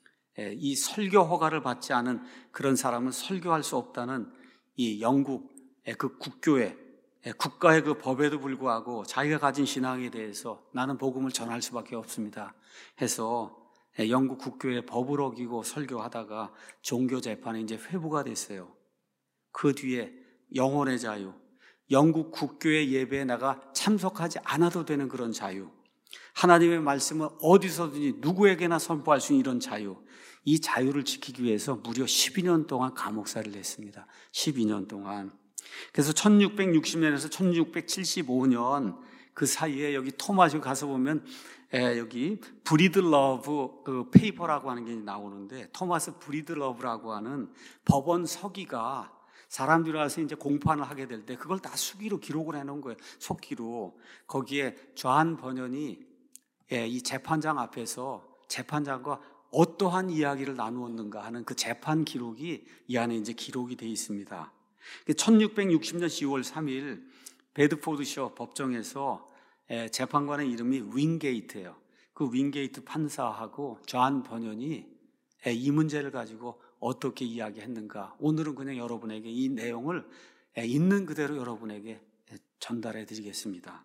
이 설교 허가를 받지 않은 그런 사람은 설교할 수 없다는 이 영국의 그 국교회, 국가의 그 법에도 불구하고 자기가 가진 신앙에 대해서 나는 복음을 전할 수밖에 없습니다 해서 영국 국교의 법을 어기고 설교하다가 종교 재판에 이제 회부가 됐어요. 그 뒤에 영혼의 자유, 영국 국교의 예배에 나가 참석하지 않아도 되는 그런 자유, 하나님의 말씀을 어디서든지 누구에게나 선포할 수 있는 이런 자유, 이 자유를 지키기 위해서 무려 십이 년 동안 감옥살이를 했습니다. 십이 년 동안. 그래서 천육백육십 년에서 천육백칠십오 년 그 사이에 여기 토마스 가서 보면 에, 여기 브리드 러브 그 페이퍼라고 하는 게 나오는데, 토마스 브리드 러브라고 하는 법원 서기가 사람들이 와서 이제 공판을 하게 될 때 그걸 다 수기로 기록을 해놓은 거예요. 속기로. 거기에 좌한 번연이 예, 이 재판장 앞에서 재판장과 어떠한 이야기를 나누었는가 하는 그 재판 기록이 이 안에 이제 기록이 되어 있습니다. 천육백육십 년 시월 삼일 베드포드셔 법정에서 재판관의 이름이 윙게이트예요. 그 윙게이트 판사하고 좌한 번연이 이 문제를 가지고 어떻게 이야기했는가, 오늘은 그냥 여러분에게 이 내용을 있는 그대로 여러분에게 전달해 드리겠습니다.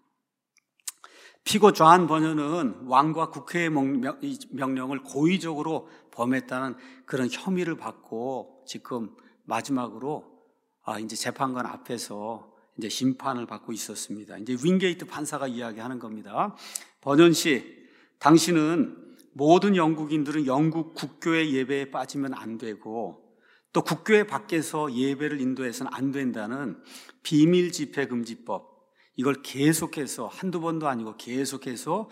피고 좌한 번연은 왕과 국회의 명령을 고의적으로 범했다는 그런 혐의를 받고 지금 마지막으로 이제 재판관 앞에서 이제 심판을 받고 있었습니다. 이제 윙게이트 판사가 이야기하는 겁니다. 번연 씨, 당신은 모든 영국인들은 영국 국교의 예배에 빠지면 안 되고 또 국교회 밖에서 예배를 인도해서는 안 된다는 비밀 집회 금지법, 이걸 계속해서 한두 번도 아니고 계속해서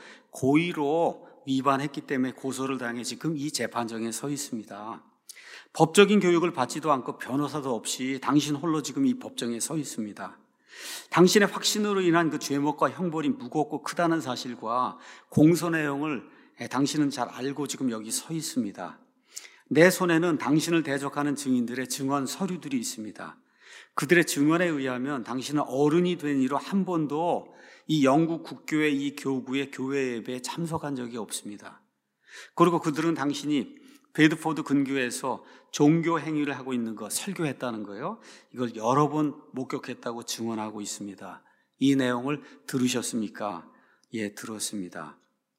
고의로 위반했기 때문에 고소를 당해 지금 이 재판정에 서 있습니다. 법적인 교육을 받지도 않고 변호사도 없이 당신 홀로 지금 이 법정에 서 있습니다. 당신의 확신으로 인한 그 죄목과 형벌이 무겁고 크다는 사실과 공소 내용을 당신은 잘 알고 지금 여기 서 있습니다. 내 손에는 당신을 대적하는 증인들의 증언 서류들이 있습니다. 그들의 증언에 의하면 당신은 어른이 된 이로 한 번도 이 영국 국교의 이 교구의 교회 예배에 참석한 적이 없습니다. 그리고 그들은 당신이 베드포드 근교에서 종교 행위를 하고 있는 거, 설교했다는 거예요. 이걸 여러 번 목격했다고 증언하고 있습니다. 이 내용을 들으셨습니까? 예, 들었습니다.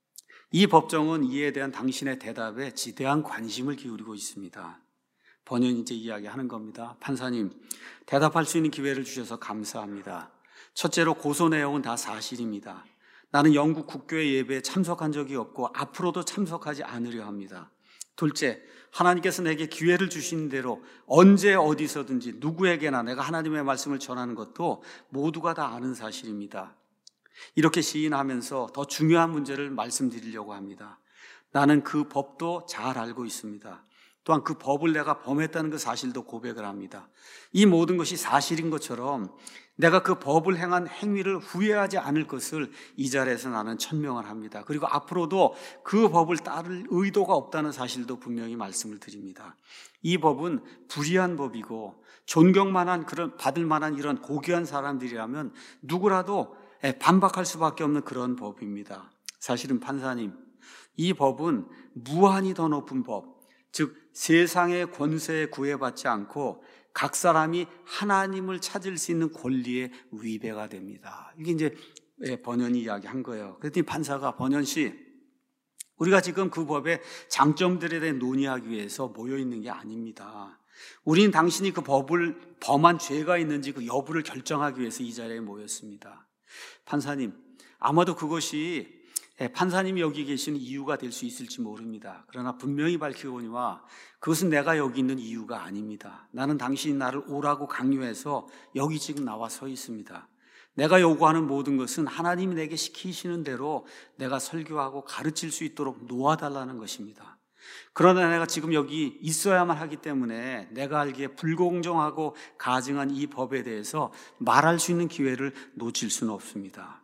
이 법정은 이에 대한 당신의 대답에 지대한 관심을 기울이고 있습니다. 번연이 이제 이야기하는 겁니다. 판사님, 대답할 수 있는 기회를 주셔서 감사합니다. 첫째로 고소 내용은 다 사실입니다. 나는 영국 국교의 예배에 참석한 적이 없고 앞으로도 참석하지 않으려 합니다. 둘째, 하나님께서 내게 기회를 주신 대로 언제 어디서든지 누구에게나 내가 하나님의 말씀을 전하는 것도 모두가 다 아는 사실입니다. 이렇게 시인하면서 더 중요한 문제를 말씀드리려고 합니다. 나는 그 법도 잘 알고 있습니다. 또한 그 법을 내가 범했다는 그 사실도 고백을 합니다. 이 모든 것이 사실인 것처럼 내가 그 법을 행한 행위를 후회하지 않을 것을 이 자리에서 나는 천명을 합니다. 그리고 앞으로도 그 법을 따를 의도가 없다는 사실도 분명히 말씀을 드립니다. 이 법은 불의한 법이고 존경만한 그런 받을 만한 이런 고귀한 사람들이라면 누구라도 반박할 수밖에 없는 그런 법입니다. 사실은 판사님, 이 법은 무한히 더 높은 법, 즉 세상의 권세에 구애받지 않고 각 사람이 하나님을 찾을 수 있는 권리의 위배가 됩니다. 이게 이제 번연이 이야기한 거예요. 그랬더니 판사가, 번연 씨, 우리가 지금 그 법의 장점들에 대해 논의하기 위해서 모여 있는 게 아닙니다. 우리는 당신이 그 법을 범한 죄가 있는지 그 여부를 결정하기 위해서 이 자리에 모였습니다. 판사님, 아마도 그것이 판사님이 여기 계시는 이유가 될 수 있을지 모릅니다. 그러나 분명히 밝히거니와 그것은 내가 여기 있는 이유가 아닙니다. 나는 당신이 나를 오라고 강요해서 여기 지금 나와 서 있습니다. 내가 요구하는 모든 것은 하나님이 내게 시키시는 대로 내가 설교하고 가르칠 수 있도록 놓아달라는 것입니다. 그러나 내가 지금 여기 있어야만 하기 때문에 내가 알기에 불공정하고 가증한 이 법에 대해서 말할 수 있는 기회를 놓칠 수는 없습니다.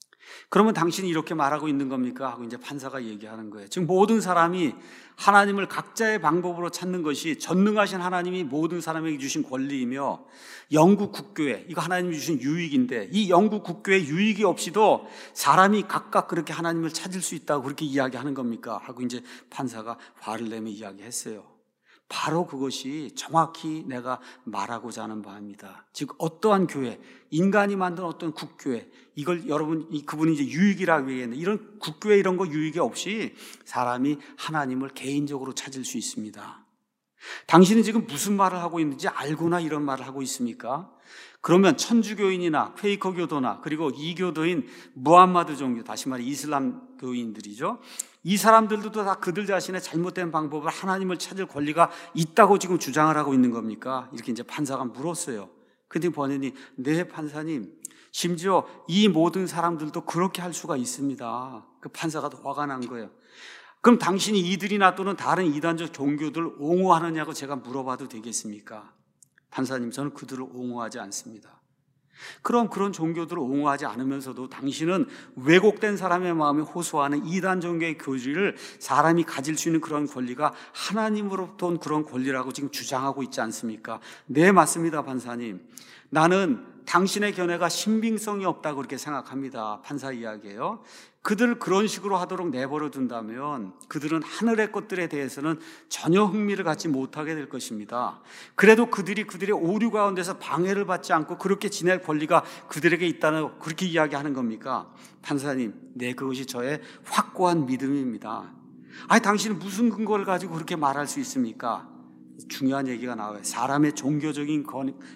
그러면 당신이 이렇게 말하고 있는 겁니까? 하고 이제 판사가 얘기하는 거예요. 지금 모든 사람이 하나님을 각자의 방법으로 찾는 것이 전능하신 하나님이 모든 사람에게 주신 권리이며 영국 국교회, 이거 하나님이 주신 유익인데 이 영국 국교회 유익이 없이도 사람이 각각 그렇게 하나님을 찾을 수 있다고 그렇게 이야기하는 겁니까? 하고 이제 판사가 화를 내며 이야기했어요. 바로 그것이 정확히 내가 말하고자 하는 바입니다. 즉 어떠한 교회, 인간이 만든 어떤 국교회, 이걸 여러분 이 그분이 이제 유익이라고 얘기했는데 이런 국교회 이런 거 유익이 없이 사람이 하나님을 개인적으로 찾을 수 있습니다. 당신은 지금 무슨 말을 하고 있는지 알고나 이런 말을 하고 있습니까? 그러면 천주교인이나 퀘이커 교도나 그리고 이교도인 무함마드 종교, 다시 말해 이슬람 교인들이죠. 이 사람들도 다 그들 자신의 잘못된 방법을 하나님을 찾을 권리가 있다고 지금 주장을 하고 있는 겁니까? 이렇게 이제 판사가 물었어요. 근데 본인이 네 판사님, 심지어 이 모든 사람들도 그렇게 할 수가 있습니다. 그 판사가 더 화가 난 거예요. 그럼 당신이 이들이나 또는 다른 이단적 종교들 옹호하느냐고 제가 물어봐도 되겠습니까? 판사님, 저는 그들을 옹호하지 않습니다. 그럼 그런 종교들을 옹호하지 않으면서도 당신은 왜곡된 사람의 마음에 호소하는 이단 종교의 교리를 사람이 가질 수 있는 그런 권리가 하나님으로부터 온 그런 권리라고 지금 주장하고 있지 않습니까? 네, 맞습니다, 판사님. 나는 당신의 견해가 신빙성이 없다고 그렇게 생각합니다. 판사 이야기예요. 그들을 그런 식으로 하도록 내버려 둔다면 그들은 하늘의 것들에 대해서는 전혀 흥미를 갖지 못하게 될 것입니다. 그래도 그들이 그들의 오류 가운데서 방해를 받지 않고 그렇게 지낼 권리가 그들에게 있다는, 그렇게 이야기하는 겁니까? 판사님, 네, 그것이 저의 확고한 믿음입니다. 아니, 당신은 무슨 근거를 가지고 그렇게 말할 수 있습니까? 중요한 얘기가 나와요. 사람의 종교적인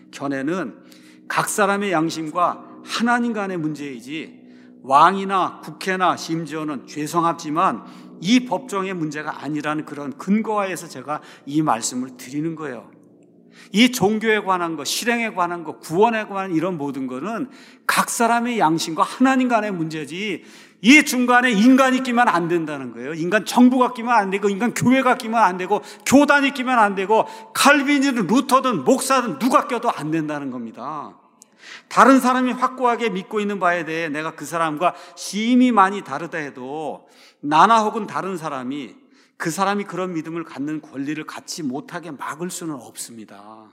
견해는 각 사람의 양심과 하나님 간의 문제이지 왕이나 국회나 심지어는 죄송하지만 이 법정의 문제가 아니라는 그런 근거하에서 제가 이 말씀을 드리는 거예요. 이 종교에 관한 것, 실행에 관한 것, 구원에 관한 이런 모든 것은 각 사람의 양심과 하나님 간의 문제지 이 중간에 인간이 끼면 안 된다는 거예요. 인간 정부가 끼면 안 되고 인간 교회가 끼면 안 되고 교단이 끼면 안 되고 칼빈이든 루터든 목사든 누가 껴도 안 된다는 겁니다. 다른 사람이 확고하게 믿고 있는 바에 대해 내가 그 사람과 심히 많이 다르다 해도 나나 혹은 다른 사람이 그 사람이 그런 믿음을 갖는 권리를 갖지 못하게 막을 수는 없습니다.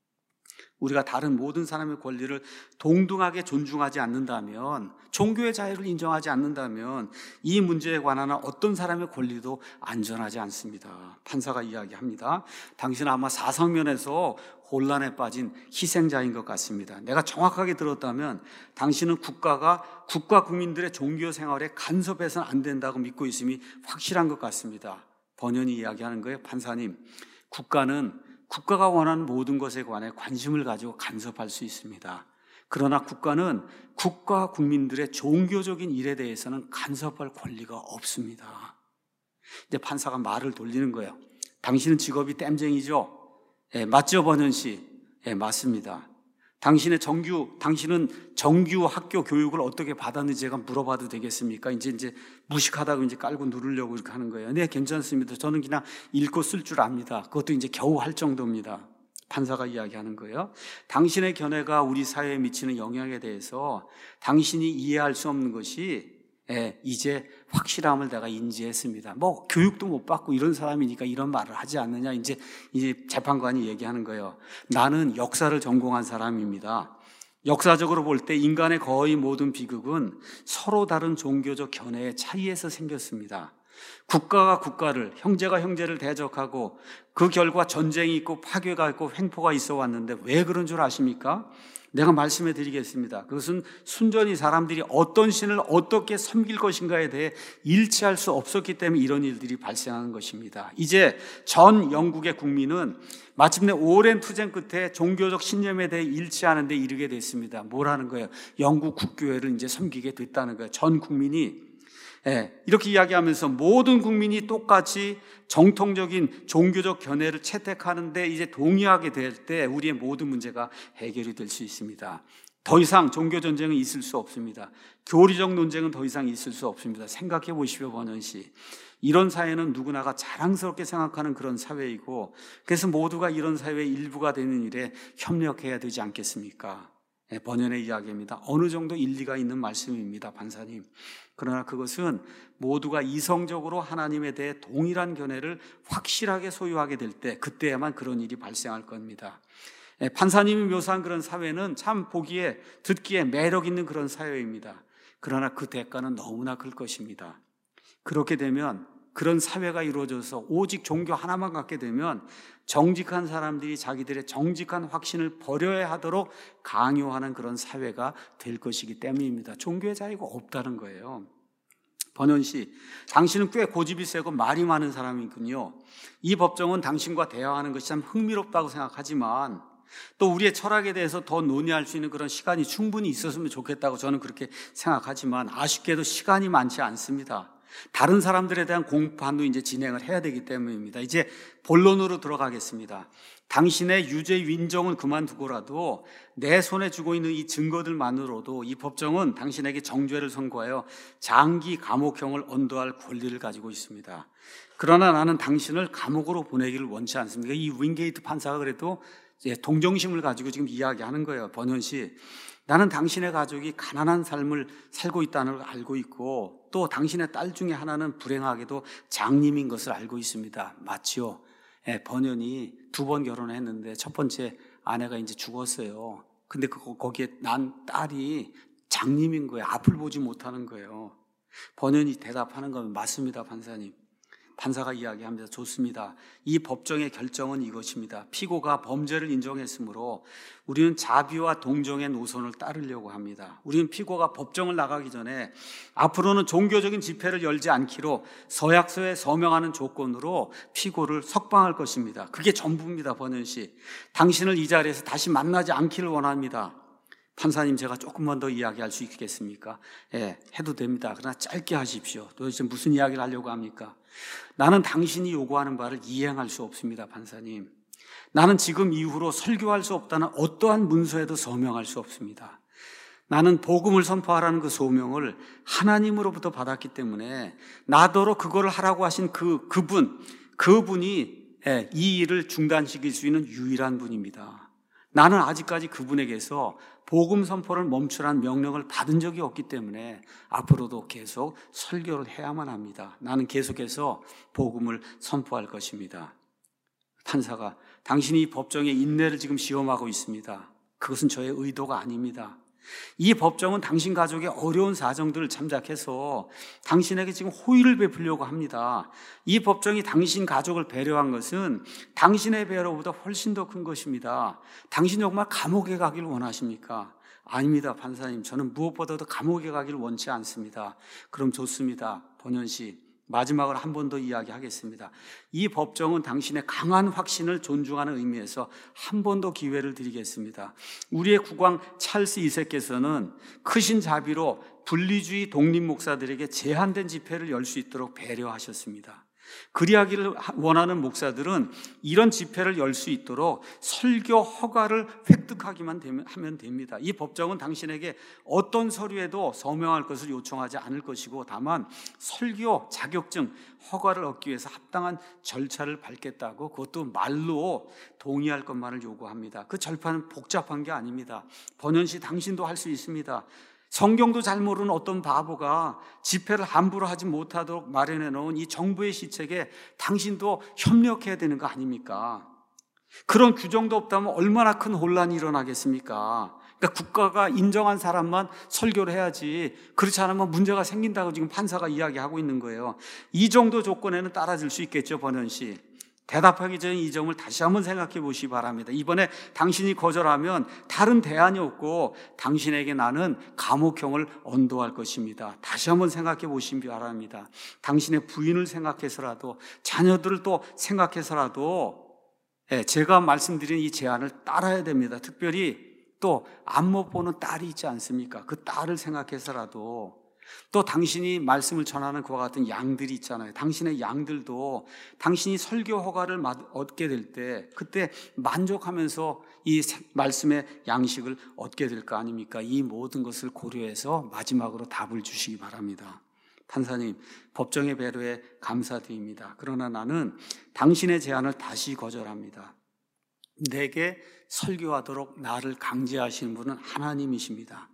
우리가 다른 모든 사람의 권리를 동등하게 존중하지 않는다면, 종교의 자유를 인정하지 않는다면 이 문제에 관한 어떤 사람의 권리도 안전하지 않습니다. 판사가 이야기합니다. 당신은 아마 사상면에서 혼란에 빠진 희생자인 것 같습니다. 내가 정확하게 들었다면 당신은 국가가 국가 국민들의 종교 생활에 간섭해서는 안 된다고 믿고 있음이 확실한 것 같습니다. 번연히 이야기하는 거예요. 판사님, 국가는 국가가 원하는 모든 것에 관해 관심을 가지고 간섭할 수 있습니다. 그러나 국가는 국가 국민들의 종교적인 일에 대해서는 간섭할 권리가 없습니다. 이제 판사가 말을 돌리는 거예요. 당신은 직업이 땜쟁이죠? 예, 맞죠, 번연 씨? 예, 맞습니다. 당신의 정규, 당신은 정규 학교 교육을 어떻게 받았는지 제가 물어봐도 되겠습니까? 이제, 이제 무식하다고 이제 깔고 누르려고 이렇게 하는 거예요. 네, 괜찮습니다. 저는 그냥 읽고 쓸 줄 압니다. 그것도 이제 겨우 할 정도입니다. 판사가 이야기하는 거예요. 당신의 견해가 우리 사회에 미치는 영향에 대해서 당신이 이해할 수 없는 것이 예, 이제 확실함을 내가 인지했습니다. 뭐 교육도 못 받고 이런 사람이니까 이런 말을 하지 않느냐, 이제 이제 재판관이 얘기하는 거예요. 나는 역사를 전공한 사람입니다. 역사적으로 볼 때 인간의 거의 모든 비극은 서로 다른 종교적 견해의 차이에서 생겼습니다. 국가가 국가를, 형제가 형제를 대적하고 그 결과 전쟁이 있고 파괴가 있고 횡포가 있어 왔는데 왜 그런 줄 아십니까? 내가 말씀해 드리겠습니다. 그것은 순전히 사람들이 어떤 신을 어떻게 섬길 것인가에 대해 일치할 수 없었기 때문에 이런 일들이 발생하는 것입니다. 이제 전 영국의 국민은 마침내 오랜 투쟁 끝에 종교적 신념에 대해 일치하는 데 이르게 됐습니다. 뭐라는 거예요? 영국 국교회를 이제 섬기게 됐다는 거예요. 전 국민이 예, 이렇게 이야기하면서 모든 국민이 똑같이 정통적인 종교적 견해를 채택하는데 이제 동의하게 될 때 우리의 모든 문제가 해결이 될 수 있습니다. 더 이상 종교 전쟁은 있을 수 없습니다. 교리적 논쟁은 더 이상 있을 수 없습니다. 생각해 보십시오, 번연 씨. 이런 사회는 누구나가 자랑스럽게 생각하는 그런 사회이고, 그래서 모두가 이런 사회의 일부가 되는 일에 협력해야 되지 않겠습니까? 네, 번연의 이야기입니다. 어느 정도 일리가 있는 말씀입니다, 판사님. 그러나 그것은 모두가 이성적으로 하나님에 대해 동일한 견해를 확실하게 소유하게 될 때, 그때야만 그런 일이 발생할 겁니다. 판사님이 묘사한 그런 사회는 참 보기에, 듣기에 매력 있는 그런 사회입니다. 그러나 그 대가는 너무나 클 것입니다. 그렇게 되면, 그런 사회가 이루어져서 오직 종교 하나만 갖게 되면 정직한 사람들이 자기들의 정직한 확신을 버려야 하도록 강요하는 그런 사회가 될 것이기 때문입니다. 종교의 자유가 없다는 거예요. 번연 씨, 당신은 꽤 고집이 세고 말이 많은 사람이군요. 이 법정은 당신과 대화하는 것이 참 흥미롭다고 생각하지만 또 우리의 철학에 대해서 더 논의할 수 있는 그런 시간이 충분히 있었으면 좋겠다고 저는 그렇게 생각하지만 아쉽게도 시간이 많지 않습니다. 다른 사람들에 대한 공판도 이제 진행을 해야 되기 때문입니다. 이제 본론으로 들어가겠습니다. 당신의 유죄 인정은 그만두고라도 내 손에 쥐고 있는 이 증거들만으로도 이 법정은 당신에게 정죄를 선고하여 장기 감옥형을 언도할 권리를 가지고 있습니다. 그러나 나는 당신을 감옥으로 보내기를 원치 않습니다. 이 윙게이트 판사가 그래도 동정심을 가지고 지금 이야기하는 거예요. 번연 씨, 나는 당신의 가족이 가난한 삶을 살고 있다는 걸 알고 있고 또 당신의 딸 중에 하나는 불행하게도 장님인 것을 알고 있습니다. 맞지요? 예, 번연이 두 번 결혼했는데 첫 번째 아내가 이제 죽었어요. 근데 그, 거기에 난 딸이 장님인 거예요. 앞을 보지 못하는 거예요. 번연이 대답하는 건 맞습니다, 판사님. 판사가 이야기합니다. 좋습니다. 이 법정의 결정은 이것입니다. 피고가 범죄를 인정했으므로 우리는 자비와 동정의 노선을 따르려고 합니다. 우리는 피고가 법정을 나가기 전에 앞으로는 종교적인 집회를 열지 않기로 서약서에 서명하는 조건으로 피고를 석방할 것입니다. 그게 전부입니다, 번연 씨. 당신을 이 자리에서 다시 만나지 않기를 원합니다. 판사님, 제가 조금만 더 이야기할 수 있겠습니까? 예, 해도 됩니다. 그러나 짧게 하십시오. 도대체 무슨 이야기를 하려고 합니까? 나는 당신이 요구하는 바를 이행할 수 없습니다, 판사님. 나는 지금 이후로 설교할 수 없다는 어떠한 문서에도 서명할 수 없습니다. 나는 복음을 선포하라는 그 소명을 하나님으로부터 받았기 때문에 나더러 그거를 하라고 하신 그, 그분, 그분이 예, 이 일을 중단시킬 수 있는 유일한 분입니다. 나는 아직까지 그분에게서 복음 선포를 멈추라는 명령을 받은 적이 없기 때문에 앞으로도 계속 설교를 해야만 합니다. 나는 계속해서 복음을 선포할 것입니다. 판사가, 당신이 이 법정의 인내를 지금 시험하고 있습니다. 그것은 저의 의도가 아닙니다. 이 법정은 당신 가족의 어려운 사정들을 참작해서 당신에게 지금 호의를 베풀려고 합니다. 이 법정이 당신 가족을 배려한 것은 당신의 배려보다 훨씬 더 큰 것입니다. 당신 정말 감옥에 가기를 원하십니까? 아닙니다, 판사님. 저는 무엇보다도 감옥에 가기를 원치 않습니다. 그럼 좋습니다, 번연 씨. 마지막으로 한 번 더 이야기하겠습니다. 이 법정은 당신의 강한 확신을 존중하는 의미에서 한 번 더 기회를 드리겠습니다. 우리의 국왕 찰스 이 세께서는 크신 자비로 분리주의 독립 목사들에게 제한된 집회를 열 수 있도록 배려하셨습니다. 그리하기를 원하는 목사들은 이런 집회를 열 수 있도록 설교 허가를 획득하기만 하면 됩니다. 이 법정은 당신에게 어떤 서류에도 서명할 것을 요청하지 않을 것이고 다만 설교 자격증 허가를 얻기 위해서 합당한 절차를 밟겠다고 그것도 말로 동의할 것만을 요구합니다. 그 절차는 복잡한 게 아닙니다. 번연 씨, 당신도 할 수 있습니다. 성경도 잘 모르는 어떤 바보가 집회를 함부로 하지 못하도록 마련해 놓은 이 정부의 시책에 당신도 협력해야 되는 거 아닙니까? 그런 규정도 없다면 얼마나 큰 혼란이 일어나겠습니까? 그러니까 국가가 인정한 사람만 설교를 해야지 그렇지 않으면 문제가 생긴다고 지금 판사가 이야기하고 있는 거예요. 이 정도 조건에는 따라줄 수 있겠죠, 번연 씨. 대답하기 전에 이 점을 다시 한번 생각해 보시기 바랍니다. 이번에 당신이 거절하면 다른 대안이 없고 당신에게 나는 감옥형을 언도할 것입니다. 다시 한번 생각해 보시기 바랍니다. 당신의 부인을 생각해서라도 자녀들을 또 생각해서라도 제가 말씀드린 이 제안을 따라야 됩니다. 특별히 또 안 못 보는 딸이 있지 않습니까? 그 딸을 생각해서라도 또 당신이 말씀을 전하는 그와 같은 양들이 있잖아요. 당신의 양들도 당신이 설교 허가를 얻게 될 때 그때 만족하면서 이 말씀의 양식을 얻게 될 거 아닙니까? 이 모든 것을 고려해서 마지막으로 답을 주시기 바랍니다. 판사님, 법정의 배려에 감사드립니다. 그러나 나는 당신의 제안을 다시 거절합니다. 내게 설교하도록 나를 강제하시는 분은 하나님이십니다.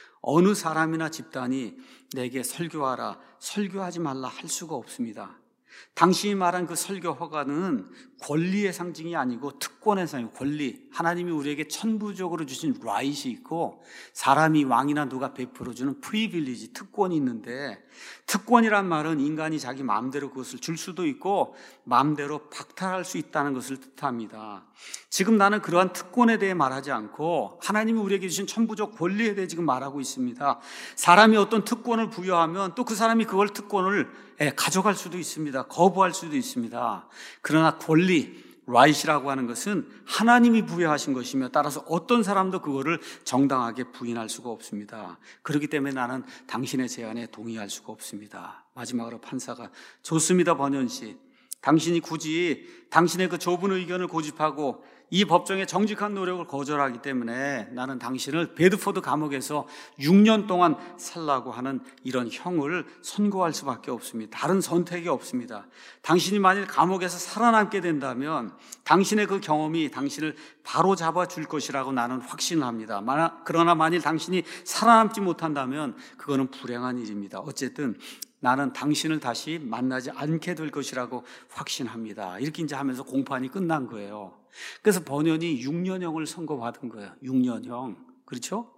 어느 사람이나 집단이 내게 설교하라, 설교하지 말라 할 수가 없습니다. 당신이 말한 그 설교 허가는 권리의 상징이 아니고 특권의 상징, 권리. 하나님이 우리에게 천부적으로 주신 라이트이 있고 사람이 왕이나 누가 베풀어주는 프리빌리지, 특권이 있는데 특권이란 말은 인간이 자기 마음대로 그것을 줄 수도 있고 마음대로 박탈할 수 있다는 것을 뜻합니다. 지금 나는 그러한 특권에 대해 말하지 않고 하나님이 우리에게 주신 천부적 권리에 대해 지금 말하고 있습니다. 사람이 어떤 특권을 부여하면 또 그 사람이 그걸 특권을 가져갈 수도 있습니다. 거부할 수도 있습니다. 그러나 권리, 라이트라고 하는 것은 하나님이 부여하신 것이며 따라서 어떤 사람도 그거를 정당하게 부인할 수가 없습니다. 그렇기 때문에 나는 당신의 제안에 동의할 수가 없습니다. 마지막으로 판사가, 좋습니다, 번연 씨. 당신이 굳이 당신의 그 좁은 의견을 고집하고 이 법정의 정직한 노력을 거절하기 때문에 나는 당신을 베드포드 감옥에서 육 년 동안 살라고 하는 이런 형을 선고할 수밖에 없습니다. 다른 선택이 없습니다. 당신이 만일 감옥에서 살아남게 된다면 당신의 그 경험이 당신을 바로 잡아줄 것이라고 나는 확신을 합니다. 그러나 만일 당신이 살아남지 못한다면 그거는 불행한 일입니다. 어쨌든 나는 당신을 다시 만나지 않게 될 것이라고 확신합니다. 이렇게 이제 하면서 공판이 끝난 거예요. 그래서 번연이 육 년형을 선고받은 거예요. 육 년형. 그렇죠?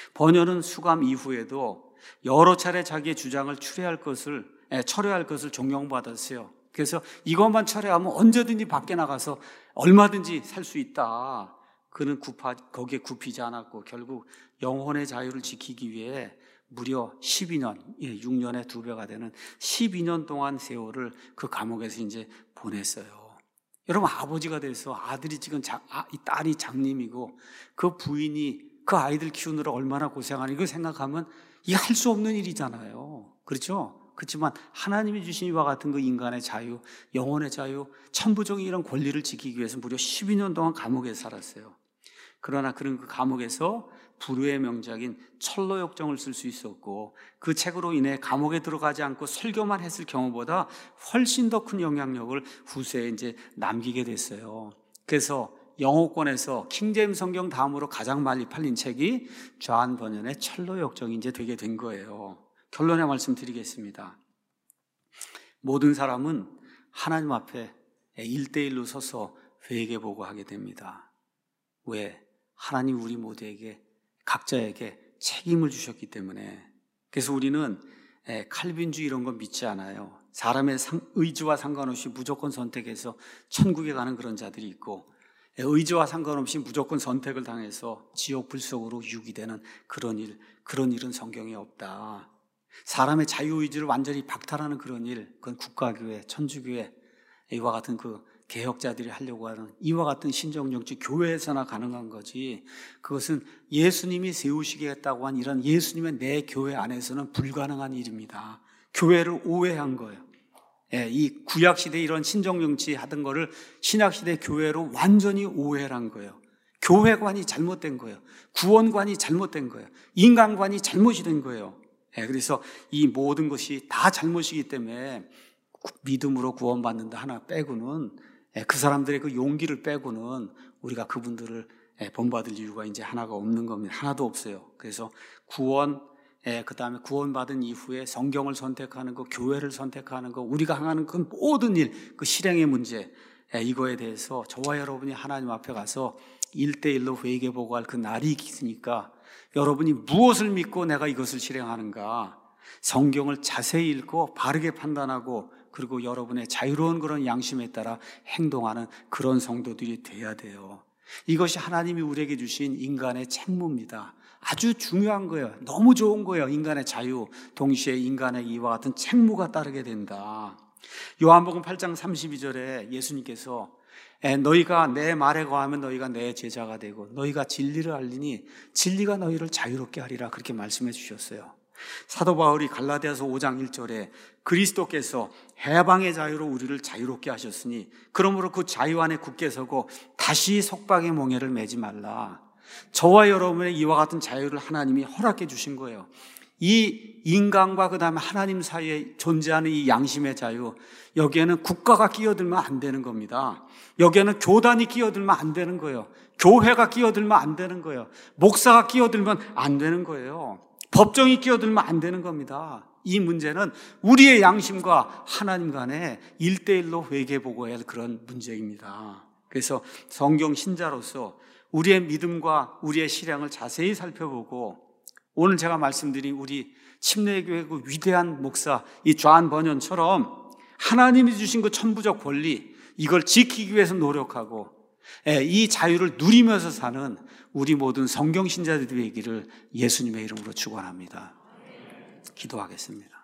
번연은 수감 이후에도 여러 차례 자기의 주장을 추례할 것을, 예, 철회할 것을 종용받았어요. 그래서 이것만 철회하면 언제든지 밖에 나가서 얼마든지 살 수 있다. 그는 굽하, 거기에 굽히지 않았고 결국 영혼의 자유를 지키기 위해 무려 십이 년, 예, 육 년의 두 배가 되는 십이 년 동안 세월을 그 감옥에서 이제 보냈어요. 여러분, 아버지가 돼서 아들이 지금 자, 아, 이 딸이 장님이고 그 부인이 그 아이들 키우느라 얼마나 고생하는 이걸 생각하면 이게 할 수 없는 일이잖아요. 그렇죠? 그렇지만 하나님이 주신 이와 같은 그 인간의 자유, 영혼의 자유, 천부적인 이런 권리를 지키기 위해서 무려 십이 년 동안 감옥에 살았어요. 그러나 그런 그 감옥에서 불후의 명작인 철로역정을 쓸 수 있었고 그 책으로 인해 감옥에 들어가지 않고 설교만 했을 경우보다 훨씬 더 큰 영향력을 후세에 이제 남기게 됐어요. 그래서 영어권에서 킹제임스 성경 다음으로 가장 많이 팔린 책이 존 번연의 철로역정이 이제 되게 된 거예요. 결론의 말씀 드리겠습니다. 모든 사람은 하나님 앞에 일대일로 서서 회개보고 하게 됩니다. 왜? 하나님 우리 모두에게 각자에게 책임을 주셨기 때문에. 그래서 우리는 칼빈주의 이런 건 믿지 않아요. 사람의 의지와 상관없이 무조건 선택해서 천국에 가는 그런 자들이 있고 의지와 상관없이 무조건 선택을 당해서 지옥 불속으로 유기되는 그런 일, 그런 일은 성경에 없다. 사람의 자유의지를 완전히 박탈하는 그런 일, 그건 국가교회, 천주교회 이와 같은 그 개혁자들이 하려고 하는 이와 같은 신정정치 교회에서나 가능한 거지, 그것은 예수님이 세우시겠다고 한 이런 예수님의 내 교회 안에서는 불가능한 일입니다. 교회를 오해한 거예요. 예, 이 구약시대 이런 신정정치 하던 거를 신약시대 교회로 완전히 오해를 한 거예요. 교회관이 잘못된 거예요. 구원관이 잘못된 거예요. 인간관이 잘못이 된 거예요. 예, 그래서 이 모든 것이 다 잘못이기 때문에 믿음으로 구원받는다 하나 빼고는, 그 사람들의 그 용기를 빼고는 우리가 그분들을 본받을 이유가 이제 하나가 없는 겁니다. 하나도 없어요. 그래서 구원, 그 다음에 구원받은 이후에 성경을 선택하는 거, 교회를 선택하는 거, 우리가 행하는 그 모든 일, 그 실행의 문제, 이거에 대해서 저와 여러분이 하나님 앞에 가서 일대일로 회개보고 할 그 날이 있으니까 여러분이 무엇을 믿고 내가 이것을 실행하는가, 성경을 자세히 읽고 바르게 판단하고 그리고 여러분의 자유로운 그런 양심에 따라 행동하는 그런 성도들이 돼야 돼요. 이것이 하나님이 우리에게 주신 인간의 책무입니다. 아주 중요한 거예요. 너무 좋은 거예요. 인간의 자유, 동시에 인간의 이와 같은 책무가 따르게 된다. 요한복음 팔 장 삼십이 절에 예수님께서 너희가 내 말에 거하면 너희가 내 제자가 되고 너희가 진리를 알리니 진리가 너희를 자유롭게 하리라, 그렇게 말씀해 주셨어요. 사도 바울이 갈라디아서 오 장 일 절에 그리스도께서 해방의 자유로 우리를 자유롭게 하셨으니 그러므로 그 자유 안에 굳게 서고 다시 속박의 몽해를 매지 말라. 저와 여러분의 이와 같은 자유를 하나님이 허락해 주신 거예요. 이 인간과 그 다음에 하나님 사이에 존재하는 이 양심의 자유, 여기에는 국가가 끼어들면 안 되는 겁니다. 여기에는 교단이 끼어들면 안 되는 거예요. 교회가 끼어들면 안 되는 거예요. 목사가 끼어들면 안 되는 거예요. 법정이 끼어들면 안 되는 겁니다. 이 문제는 우리의 양심과 하나님 간에 일대일로 회개해보고 할 그런 문제입니다. 그래서 성경 신자로서 우리의 믿음과 우리의 신앙을 자세히 살펴보고, 오늘 제가 말씀드린 우리 침례교회 그 위대한 목사 이 존 버년처럼 하나님이 주신 그 천부적 권리, 이걸 지키기 위해서 노력하고 이 자유를 누리면서 사는 우리 모든 성경 신자들이 되기를 예수님의 이름으로 축원합니다. 기도하겠습니다.